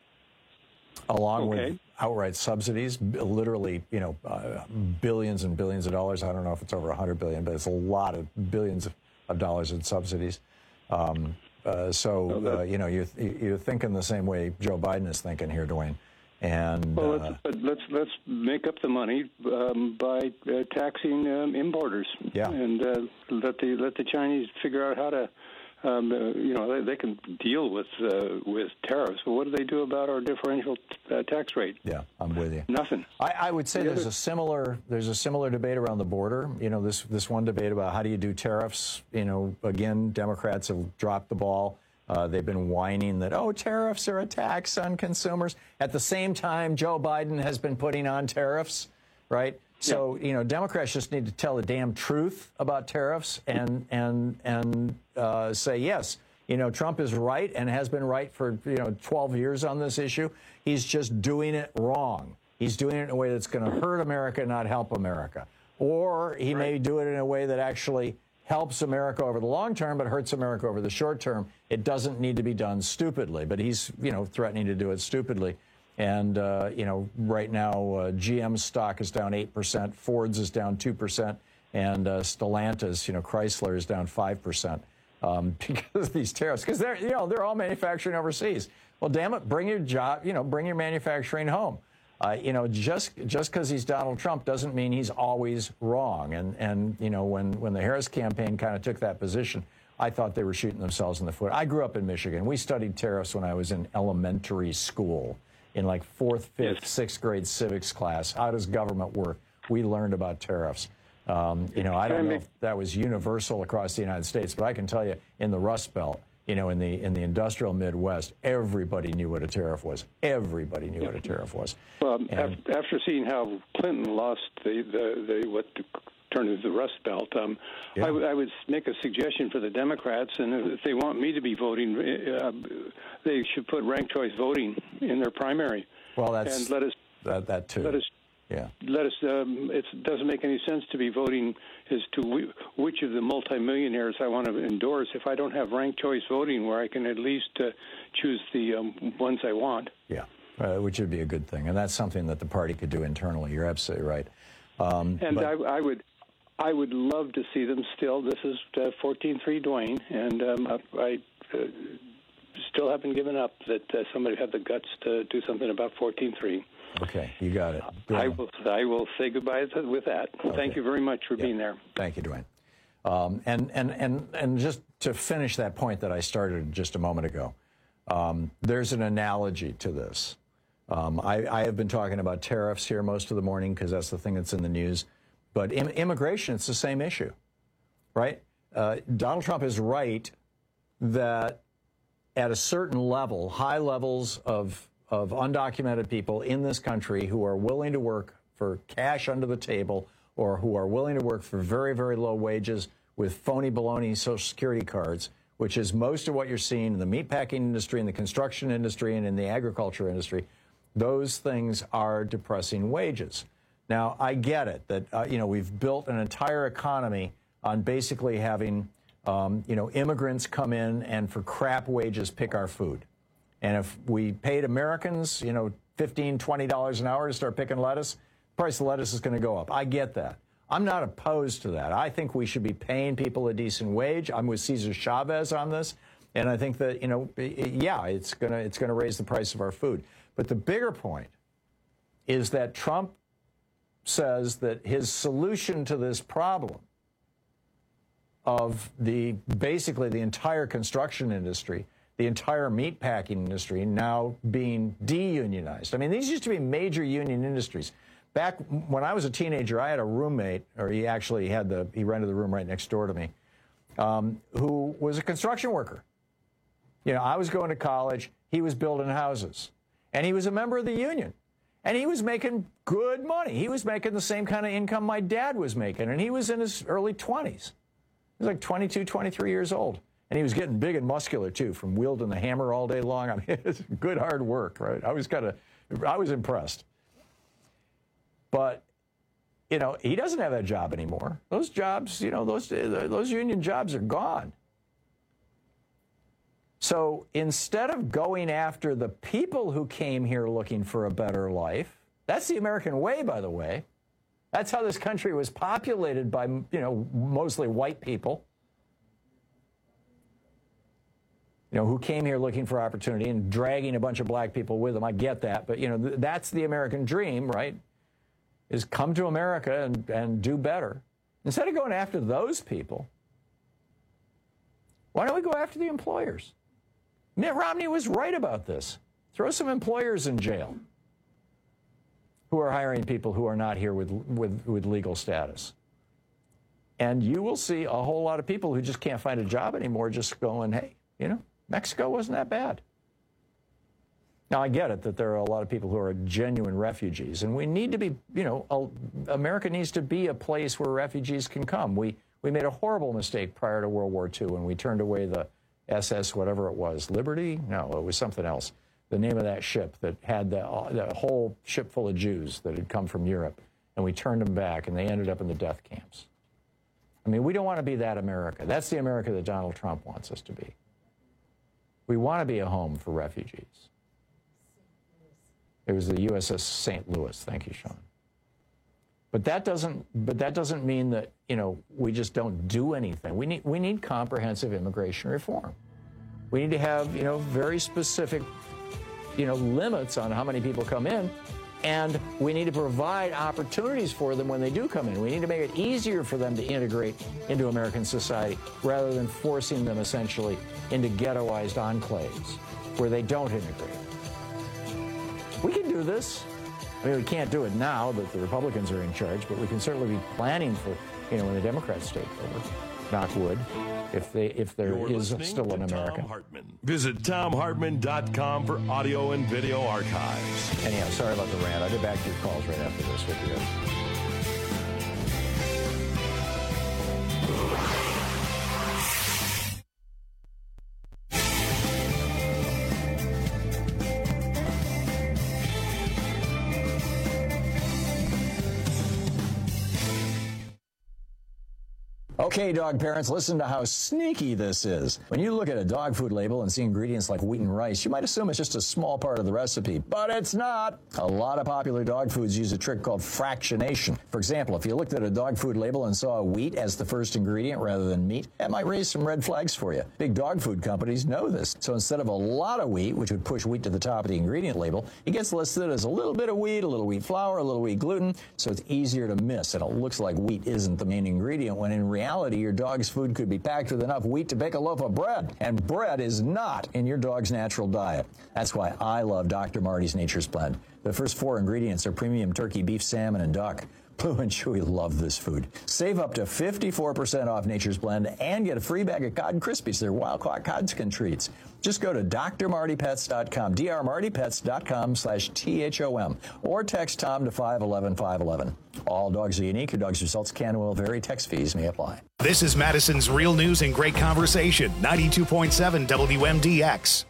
S12: along okay. with outright subsidies, literally, you know, uh, billions and billions of dollars. I don't know if it's over one hundred billion, but it's a lot of billions of, of dollars in subsidies. Um, uh, so, uh, you know, you're, you're thinking the same way Joe Biden is thinking here, Dwayne. And
S5: well,
S12: uh,
S5: let's, but let's let's make up the money um, by uh, taxing um, importers.
S12: Yeah.
S5: And uh, let the let the Chinese figure out how to. Um, uh, you know, they, they can deal with uh, with tariffs, but what do they do about our differential uh, tax rate?
S12: Yeah, I'm with you.
S5: Nothing.
S12: I, I would say
S5: the
S12: there's
S5: other...
S12: a similar there's a similar debate around the border. You know, this this one debate about how do you do tariffs. You know, again, Democrats have dropped the ball. Uh, they've been whining that, oh, tariffs are a tax on consumers. At the same time, Joe Biden has been putting on tariffs, right? So, yeah. you know, Democrats just need to tell the damn truth about tariffs and and and uh, say, yes, you know, Trump is right and has been right for, you know, twelve years on this issue. He's just doing it wrong. He's doing it in a way that's going to hurt America, not help America. Or he right. may do it in a way that actually helps America over the long term, but hurts America over the short term. It doesn't need to be done stupidly, but he's, you know, threatening to do it stupidly. And, uh, you know, right now, uh, G M's stock is down eight percent, Ford's is down two percent, and uh, Stellantis, you know, Chrysler is down five percent um, because of these tariffs. Because they're, you know, they're all manufacturing overseas. Well, damn it, bring your job, you know, bring your manufacturing home. Uh, you know, just just because he's Donald Trump doesn't mean he's always wrong. And, and you know, when, when the Harris campaign kind of took that position, I thought they were shooting themselves in the foot. I grew up in Michigan. We studied tariffs when I was in elementary school. In like fourth, fifth, yes. sixth grade civics class. How does government work? We learned about tariffs. Um, you know, I don't know if that was universal across the United States, but I can tell you in the Rust Belt, you know, in the in the industrial Midwest, everybody knew what a tariff was. Everybody knew what a tariff was.
S5: Well,
S12: and,
S5: after seeing how Clinton lost the, the, the what the, turned into the Rust Belt, um, yeah. I, w- I would make a suggestion for the Democrats, and if they want me to be voting, uh, they should put ranked choice voting in their primary.
S12: Well, that's
S5: and let us
S12: that, that too.
S5: Let us,
S12: yeah.
S5: Let us. Um, it doesn't make any sense to be voting as to w- which of the multimillionaires I want to endorse if I don't have ranked choice voting, where I can at least uh, choose the um, ones I want.
S12: Yeah, uh, which would be a good thing, and that's something that the party could do internally. You're absolutely right. Um,
S5: and
S12: but,
S5: I, I would. I would love to see them still. This is uh, fourteen three Dwayne, and um, I, I uh, still haven't given up that uh, somebody had the guts to do something about fourteen three.
S12: Okay, you got it.
S5: I will, I will say goodbye with that. Okay. Thank you very much for
S12: yeah.
S5: being there.
S12: Thank you, Dwayne. Um, and, and, and, and just to finish that point that I started just a moment ago, um, there's an analogy to this. Um, I, I have been talking about tariffs here most of the morning because that's the thing that's in the news. But im- immigration, it's the same issue, right? Uh, Donald Trump is right that at a certain level, high levels of of undocumented people in this country who are willing to work for cash under the table or who are willing to work for very, very low wages with phony baloney Social Security cards, which is most of what you're seeing in the meatpacking industry, in the construction industry, and in the agriculture industry. Those things are depressing wages. Now, I get it that, uh, you know, we've built an entire economy on basically having, um, you know, immigrants come in and for crap wages pick our food. And if we paid Americans, you know, fifteen dollars, twenty dollars an hour to start picking lettuce, the price of lettuce is going to go up. I get that. I'm not opposed to that. I think we should be paying people a decent wage. I'm with Cesar Chavez on this. And I think that, you know, yeah, it's going to it's going to raise the price of our food. But the bigger point is that Trump says that his solution to this problem of the basically the entire construction industry, the entire meatpacking industry now being de-unionized. I mean, these used to be major union industries. Back when I was a teenager, I had a roommate, or he actually had the, he rented the room right next door to me, um, who was a construction worker. You know, I was going to college, he was building houses, and he was a member of the union. And he was making good money. He was making the same kind of income my dad was making, and he was in his early twenties. He was like twenty-two, twenty-three years old. And he was getting big and muscular, too, from wielding the hammer all day long. I mean, it's good, hard work, right? I was kind of, I was impressed. But, you know, he doesn't have that job anymore. Those jobs, you know, those, those union jobs are gone. So instead of going after the people who came here looking for a better life, that's the American way, by the way. That's how this country was populated by, you know, mostly white people, you know, who came here looking for opportunity and dragging a bunch of black people with them. I get that. But, you know, th- that's the American dream, right, is come to America and, and do better. Instead of going after those people, why don't we go after the employers? Mitt Romney was right about this. Throw some employers in jail who are hiring people who are not here with, with, with legal status. And you will see a whole lot of people who just can't find a job anymore just going, hey, you know, Mexico wasn't that bad. Now, I get it that there are a lot of people who are genuine refugees, and we need to be, you know, a, America needs to be a place where refugees can come. We, we made a horrible mistake prior to World War Two when we turned away the S S, whatever it was, Liberty? No, it was something else. The name of that ship that had the, uh, the whole ship full of Jews that had come from Europe, and we turned them back, and they ended up in the death camps. I mean, we don't want to be that America. That's the America that Donald Trump wants us to be. We want to be a home for refugees. It was the U S S Saint Louis. Thank you, Sean. But that doesn't. But that doesn't mean that, you know, we just don't do anything. We need. We need comprehensive immigration reform. We need to have, you know, very specific, you know, limits on how many people come in, and we need to provide opportunities for them when they do come in. We need to make it easier for them to integrate into American society rather than forcing them essentially into ghettoized enclaves where they don't integrate. We can do this. I mean, we can't do it now that the Republicans are in charge, but we can certainly be planning for, you know, when the Democrats take over. Knock wood, if they if there
S11: You're
S12: is still an America.
S11: Thom Hartmann. Visit Thom Hartmann dot com for audio and video archives.
S12: Anyhow, sorry about the rant. I'll get back to your calls right after this with you. Okay, dog parents, listen to how sneaky this is. When you look at a dog food label and see ingredients like wheat and rice, you might assume it's just a small part of the recipe, but it's not. A lot of popular dog foods use a trick called fractionation. For example, if you looked at a dog food label and saw wheat as the first ingredient rather than meat, that might raise some red flags for you. Big dog food companies know this. So instead of a lot of wheat, which would push wheat to the top of the ingredient label, it gets listed as a little bit of wheat, a little wheat flour, a little wheat gluten, so it's easier to miss, and it looks like wheat isn't the main ingredient, when in reality, your dog's food could be packed with enough wheat to bake a loaf of bread. And bread is not in your dog's natural diet. That's why I love Doctor Marty's Nature's Blend. The first four ingredients are premium turkey, beef, salmon, and duck. Blue and Chewy love this food. Save up to fifty-four percent off Nature's Blend and get a free bag of Cod Krispies. They're wild-caught Codskin treats. Just go to D R Marty Pets dot com, D R Marty Pets dot com slash T H O M, or text Tom to five one one five one one. All dogs are unique. Your dog's results can and will vary. Text fees may apply.
S1: This is Madison's Real News and Great Conversation, ninety-two point seven W M D X.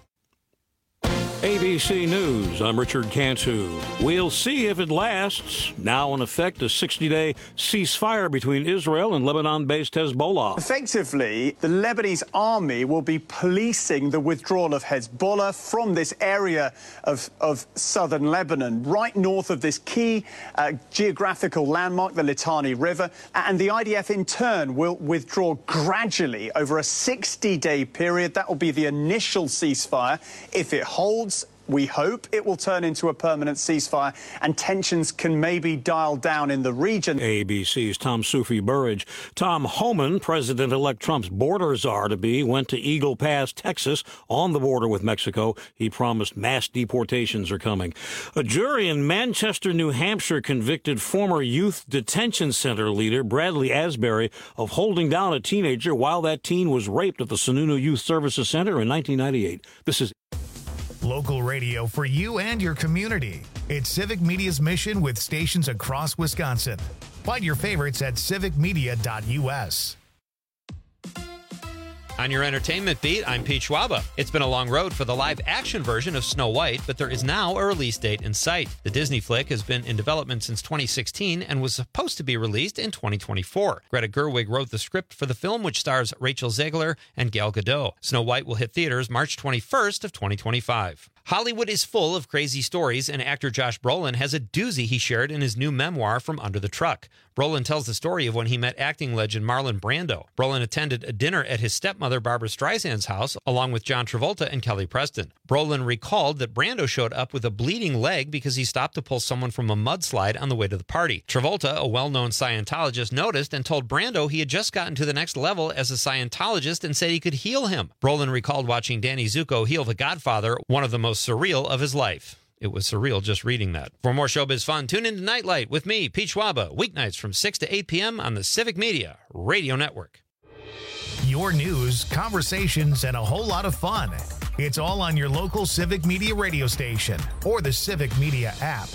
S6: A B C News, I'm Richard Cantu. We'll see if it lasts. Now in effect, a sixty-day ceasefire between Israel and Lebanon-based Hezbollah.
S7: Effectively, the Lebanese army will be policing the withdrawal of Hezbollah from this area of, of southern Lebanon, right north of this key uh, geographical landmark, the Litani River. And the I D F, in turn, will withdraw gradually over a sixty-day period. That will be the initial ceasefire. If it holds, we hope it will turn into a permanent ceasefire and tensions can maybe dial down in the region.
S6: A B C's Tom Sufi Burridge. Tom Homan, President-elect Trump's border czar-to-be, went to Eagle Pass, Texas, on the border with Mexico. He promised mass deportations are coming. A jury in Manchester, New Hampshire, convicted former youth detention center leader Bradley Asbury of holding down a teenager while that teen was raped at the Sununu Youth Services Center in nineteen ninety-eight. This is
S1: Local radio for you and your community. It's Civic Media's mission with stations across Wisconsin. Find your favorites at civic media dot U S.
S8: On your entertainment beat, I'm Pete Schwaba. It's been a long road for the live-action version of Snow White, but there is now a release date in sight. The Disney flick has been in development since twenty sixteen and was supposed to be released in twenty twenty-four. Greta Gerwig wrote the script for the film, which stars Rachel Zegler and Gal Gadot. Snow White will hit theaters March twenty-first of twenty twenty-five. Hollywood is full of crazy stories, and actor Josh Brolin has a doozy he shared in his new memoir, From Under the Truck. Brolin tells the story of when he met acting legend Marlon Brando. Brolin attended a dinner at his stepmother Barbra Streisand's house, along with John Travolta and Kelly Preston. Brolin recalled that Brando showed up with a bleeding leg because he stopped to pull someone from a mudslide on the way to the party. Travolta, a well-known Scientologist, noticed and told Brando he had just gotten to the next level as a Scientologist and said he could heal him. Brolin recalled watching Danny Zuko heal the Godfather, one of the most surreal of his life. It was surreal just reading that. For more showbiz fun, tune into Nightlight with me, Pete Schwaba, weeknights from six to eight p.m. on the Civic Media Radio Network.
S1: Your news, conversations, and a whole lot of fun. It's all on your local Civic Media radio station or the Civic Media app.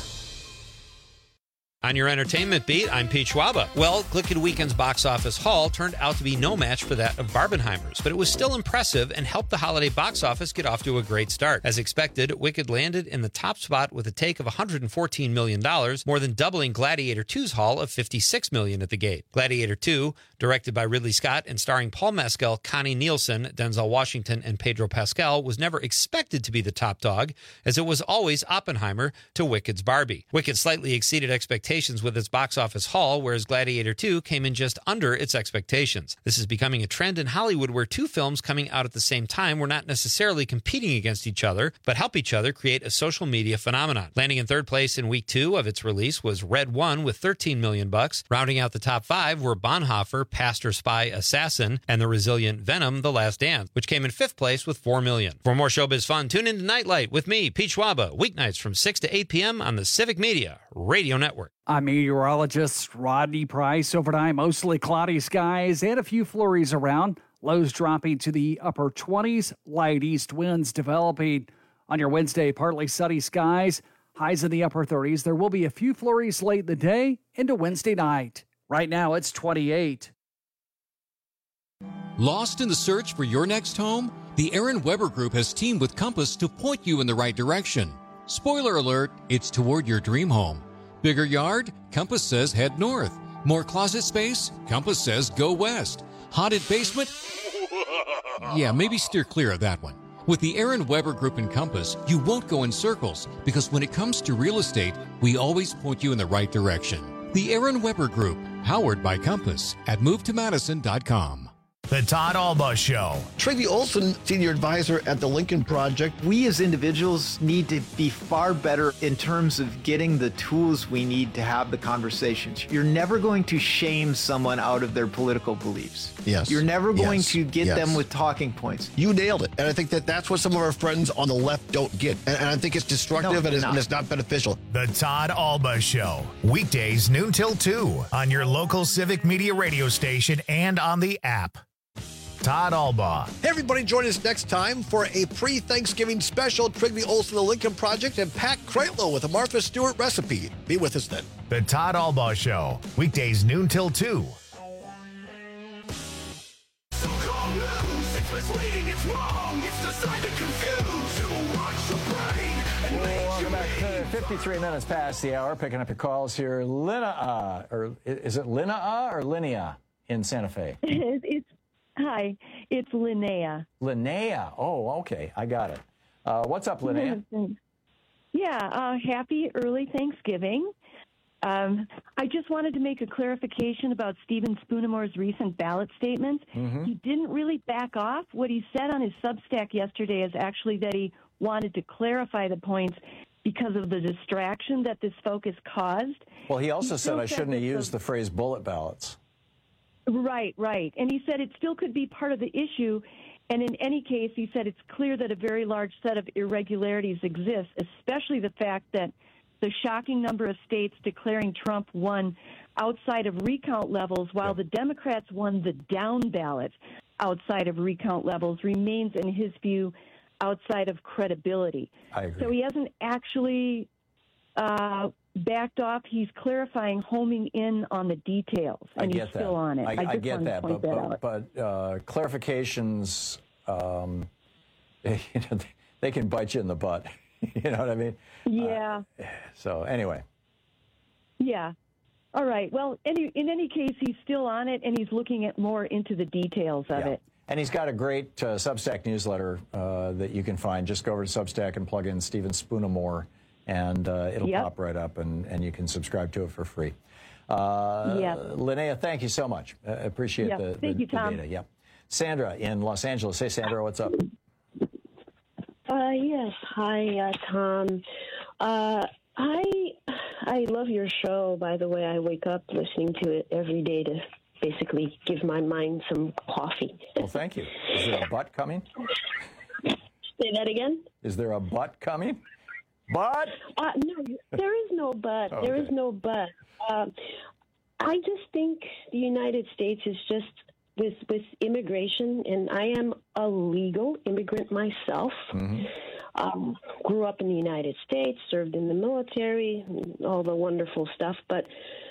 S8: On your entertainment beat, I'm Pete Schwaba. Well, Glicked Weekend's box office haul turned out to be no match for that of Barbenheimer's, but it was still impressive and helped the holiday box office get off to a great start. As expected, Wicked landed in the top spot with a take of one hundred fourteen million dollars, more than doubling Gladiator two's haul of fifty-six million dollars at the gate. Gladiator two, directed by Ridley Scott and starring Paul Mescal, Connie Nielsen, Denzel Washington, and Pedro Pascal, was never expected to be the top dog, as it was always Oppenheimer to Wicked's Barbie. Wicked slightly exceeded expectations with its box office haul, whereas Gladiator two came in just under its expectations. This is becoming a trend in Hollywood where two films coming out at the same time were not necessarily competing against each other, but help each other create a social media phenomenon. Landing in third place in week two of its release was Red One with thirteen million bucks. Rounding out the top five were Bonhoeffer, Pastor Spy Assassin, and the resilient Venom, The Last Dance, which came in fifth place with four million. For more showbiz fun, tune into Nightlight with me, Pete Schwaba, weeknights from six to eight p.m. on the Civic Media Radio Network.
S9: I'm meteorologist Rodney Price. Overnight, mostly cloudy skies and a few flurries around. Lows dropping to the upper twenties. Light east winds developing. On your Wednesday, partly sunny skies. Highs in the upper thirties. There will be a few flurries late in the day into Wednesday night. Right now, it's twenty-eight.
S10: Lost in the search for your next home? The Aaron Weber Group has teamed with Compass to point you in the right direction. Spoiler alert, it's toward your dream home. Bigger yard? Compass says head north. More closet space? Compass says go west. Haunted basement? Yeah, maybe steer clear of that one. With the Aaron Weber Group and Compass, you won't go in circles because when it comes to real estate, we always point you in the right direction. The Aaron Weber Group, powered by Compass at move to madison dot com.
S1: The Todd Alba Show.
S13: Tracy Olson, Senior Advisor at the Lincoln Project.
S4: We as individuals need to be far better in terms of getting the tools we need to have the conversations. You're never going to shame someone out of their political beliefs.
S13: Yes.
S4: You're never going
S13: yes.
S4: to get
S13: yes.
S4: them with talking points.
S13: You nailed it. And I think that that's what some of our friends on the left don't get. And, and I think it's destructive no, and, it's, and it's not beneficial.
S1: The Todd Alba Show. Weekdays noon till two on your local Civic Media radio station and on the app. Todd Alba.
S13: Hey, everybody, join us next time for a pre-Thanksgiving special. Trigby Olson, the Lincoln Project, and Pat Kreitlow with a Martha Stewart recipe. Be with us then.
S1: The Todd Alba Show. Weekdays noon till two.
S12: Welcome back to fifty-three minutes past the hour. Picking up your calls here. Lina, or is it Lina or Linnea in Santa Fe?
S14: It's Hi, it's Linnea.
S12: Linnea. Oh, okay. I got it. Uh, what's up, Linnea?
S14: Yeah, uh, happy early Thanksgiving. Um, I just wanted to make a clarification about Stephen Spoonamore's recent ballot statement. Mm-hmm. He didn't really back off. What he said on his Substack yesterday is actually that he wanted to clarify the points because of the distraction that this focus caused.
S12: Well, he also
S14: he
S12: said I shouldn't have used
S14: the,
S12: the phrase bullet ballots.
S14: Right, right. And he said it still could be part of the issue. And in any case, he said it's clear that a very large set of irregularities exists, especially the fact that the shocking number of states declaring Trump won outside of recount levels, while yeah. the Democrats won the down ballot outside of recount levels, remains, in his view, outside of credibility.
S12: I agree.
S14: So he hasn't actually uh, backed off. He's clarifying, homing in on the details, and
S12: I get
S14: he's
S12: that.
S14: still on it.
S12: I,
S14: I, just
S12: I get
S14: wanted
S12: that,
S14: to point
S12: but
S14: that
S12: but,
S14: out.
S12: but uh, clarifications, um, you know, they can bite you in the butt. You know what I mean?
S14: Yeah.
S12: Uh, so anyway.
S14: Yeah. All right. Well, any, in any case, he's still on it, and he's looking at more into the details of
S12: Yeah.
S14: it.
S12: And he's got a great uh, Substack newsletter uh, that you can find. Just go over to Substack and plug in Stephen Spoonemore, and uh, it'll
S14: Yep.
S12: pop right up, and, and you can subscribe to it for free. Uh,
S14: Yep.
S12: Linnea, thank you so much. I appreciate
S14: Yep.
S12: the,
S14: Thank
S12: the,
S14: you, Tom.
S12: the data. Yep. Sandra in Los Angeles. Hey, Sandra, what's up?
S15: Uh, yes. Hi, uh, Tom. Uh, I I love your show. By the way, I wake up listening to it every day to basically give my mind some coffee.
S12: Well, thank you. Is there a butt coming?
S15: Say that again?
S12: Is there a butt coming? Butt?
S15: Uh, no, there is no but.
S12: Okay.
S15: There is no but. Uh, I just think the United States is just with with immigration, and I am a legal immigrant myself.
S12: Mm-hmm.
S15: Um, grew up in the United States, served in the military, all the wonderful stuff. But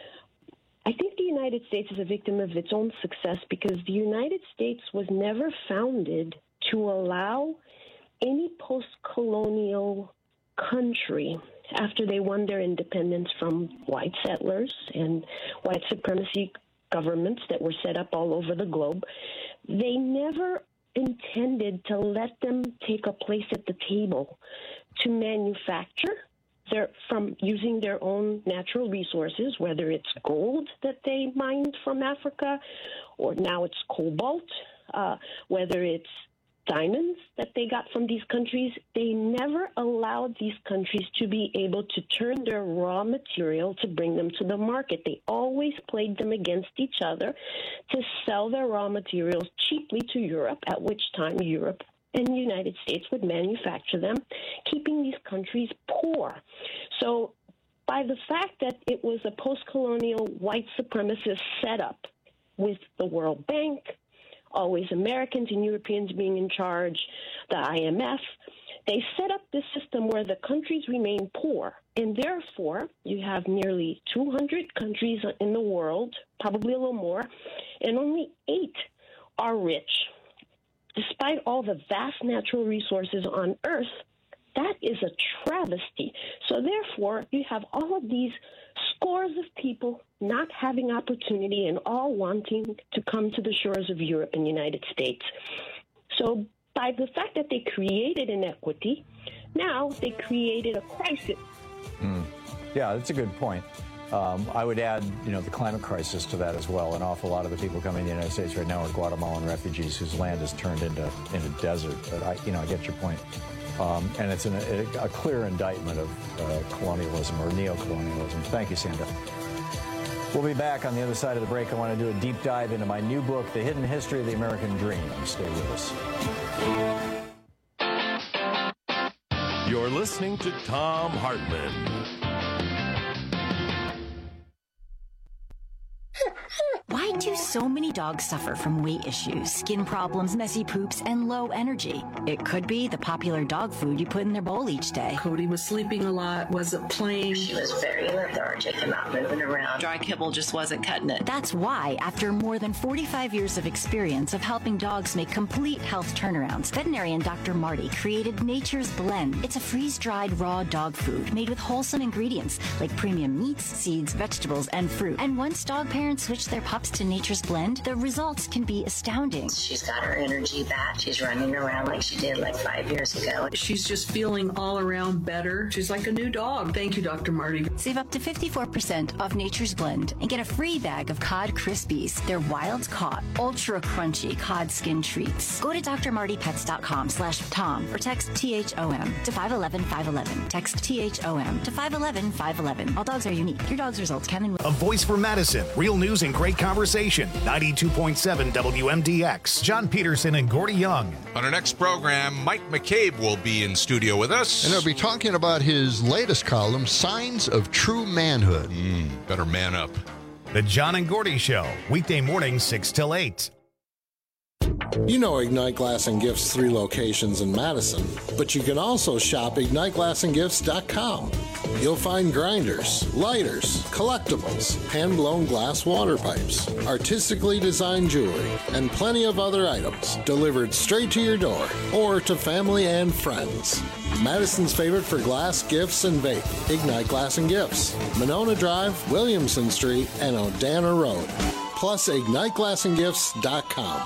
S15: I think the United States is a victim of its own success because the United States was never founded to allow any post-colonial country, after they won their independence from white settlers and white supremacy governments that were set up all over the globe, they never intended to let them take a place at the table to manufacture their, from using their own natural resources, whether it's gold that they mined from Africa, or now it's cobalt, uh, whether it's diamonds that they got from these countries. They never allowed these countries to be able to turn their raw material to bring them to the market. They always played them against each other to sell their raw materials cheaply to Europe, at which time Europe and the United States would manufacture them, keeping these countries poor. So by the fact that it was a post-colonial white supremacist setup with the World Bank, always Americans and Europeans being in charge, the I M F, they set up this system where the countries remain poor. And therefore, you have nearly two hundred countries in the world, probably a little more, and only eight are rich. Despite all the vast natural resources on Earth, that is a travesty. So therefore, you have all of these scores of people not having opportunity and all wanting to come to the shores of Europe and the United States. So by the fact that they created inequity, now they created a crisis.
S12: Mm. Yeah, that's a good point. Um, I would add, you know, the climate crisis to that as well. An awful lot of the people coming to the United States right now are Guatemalan refugees whose land is turned into into desert. But I, you know, I get your point. Um, and it's an, a, a clear indictment of uh, colonialism or neo-colonialism. Thank you, Sandra. We'll be back on the other side of the break. I want to do a deep dive into my new book, The Hidden History of the American Dream. Stay with
S11: us. You're listening to Thom Hartmann.
S16: Why do so many dogs suffer from weight issues, skin problems, messy poops, and low energy? It could be the popular dog food you put in their bowl each day.
S17: Cody was sleeping a lot, wasn't playing.
S18: She was very lethargic and not moving around.
S16: Dry kibble just wasn't cutting it. That's why, after more than forty-five years of experience of helping dogs make complete health turnarounds, veterinarian Doctor Marty created Nature's Blend. It's a freeze-dried raw dog food made with wholesome ingredients like premium meats, seeds, vegetables, and fruit. And once dog parents switch their pups to Nature's Blend, the results can be astounding.
S18: She's got her energy back. She's running around like she did like five years ago.
S17: She's just feeling all around better. She's like a new dog. Thank you, Doctor Marty.
S16: Save up to fifty-four percent off Nature's Blend and get a free bag of Cod Krispies. They're wild caught, ultra crunchy cod skin treats. Go to d r marty pets dot com slash Tom or text T H O M to five one one five one one. Text T H O M to five one one five one one. All dogs are unique. Your dog's results can and will.
S1: A voice for Madison. Real news and great conversation. ninety-two point seven W M D X. John Peterson and Gordy Young.
S19: On our next program, Mike McCabe will be in studio with us.
S20: And he'll be talking about his latest column, Signs of True Manhood.
S19: Mm, better man up.
S1: The John and Gordy Show. Weekday mornings, six till eight.
S3: You know Ignite Glass and Gifts' three locations in Madison, but you can also shop ignite glass and gifts dot com. You'll find grinders, lighters, collectibles, hand-blown glass water pipes, artistically designed jewelry, and plenty of other items delivered straight to your door or to family and friends. Madison's favorite for glass, gifts, and vape. Ignite Glass and Gifts. Monona Drive, Williamson Street, and Odana Road. Plus ignite glass and gifts dot com.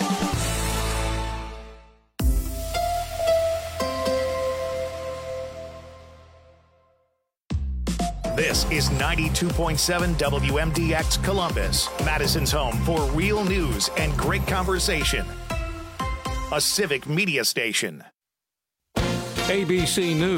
S1: This is ninety-two point seven W M D X Columbus, Madison's home for real news and great conversation. A civic media station.
S6: A B C News.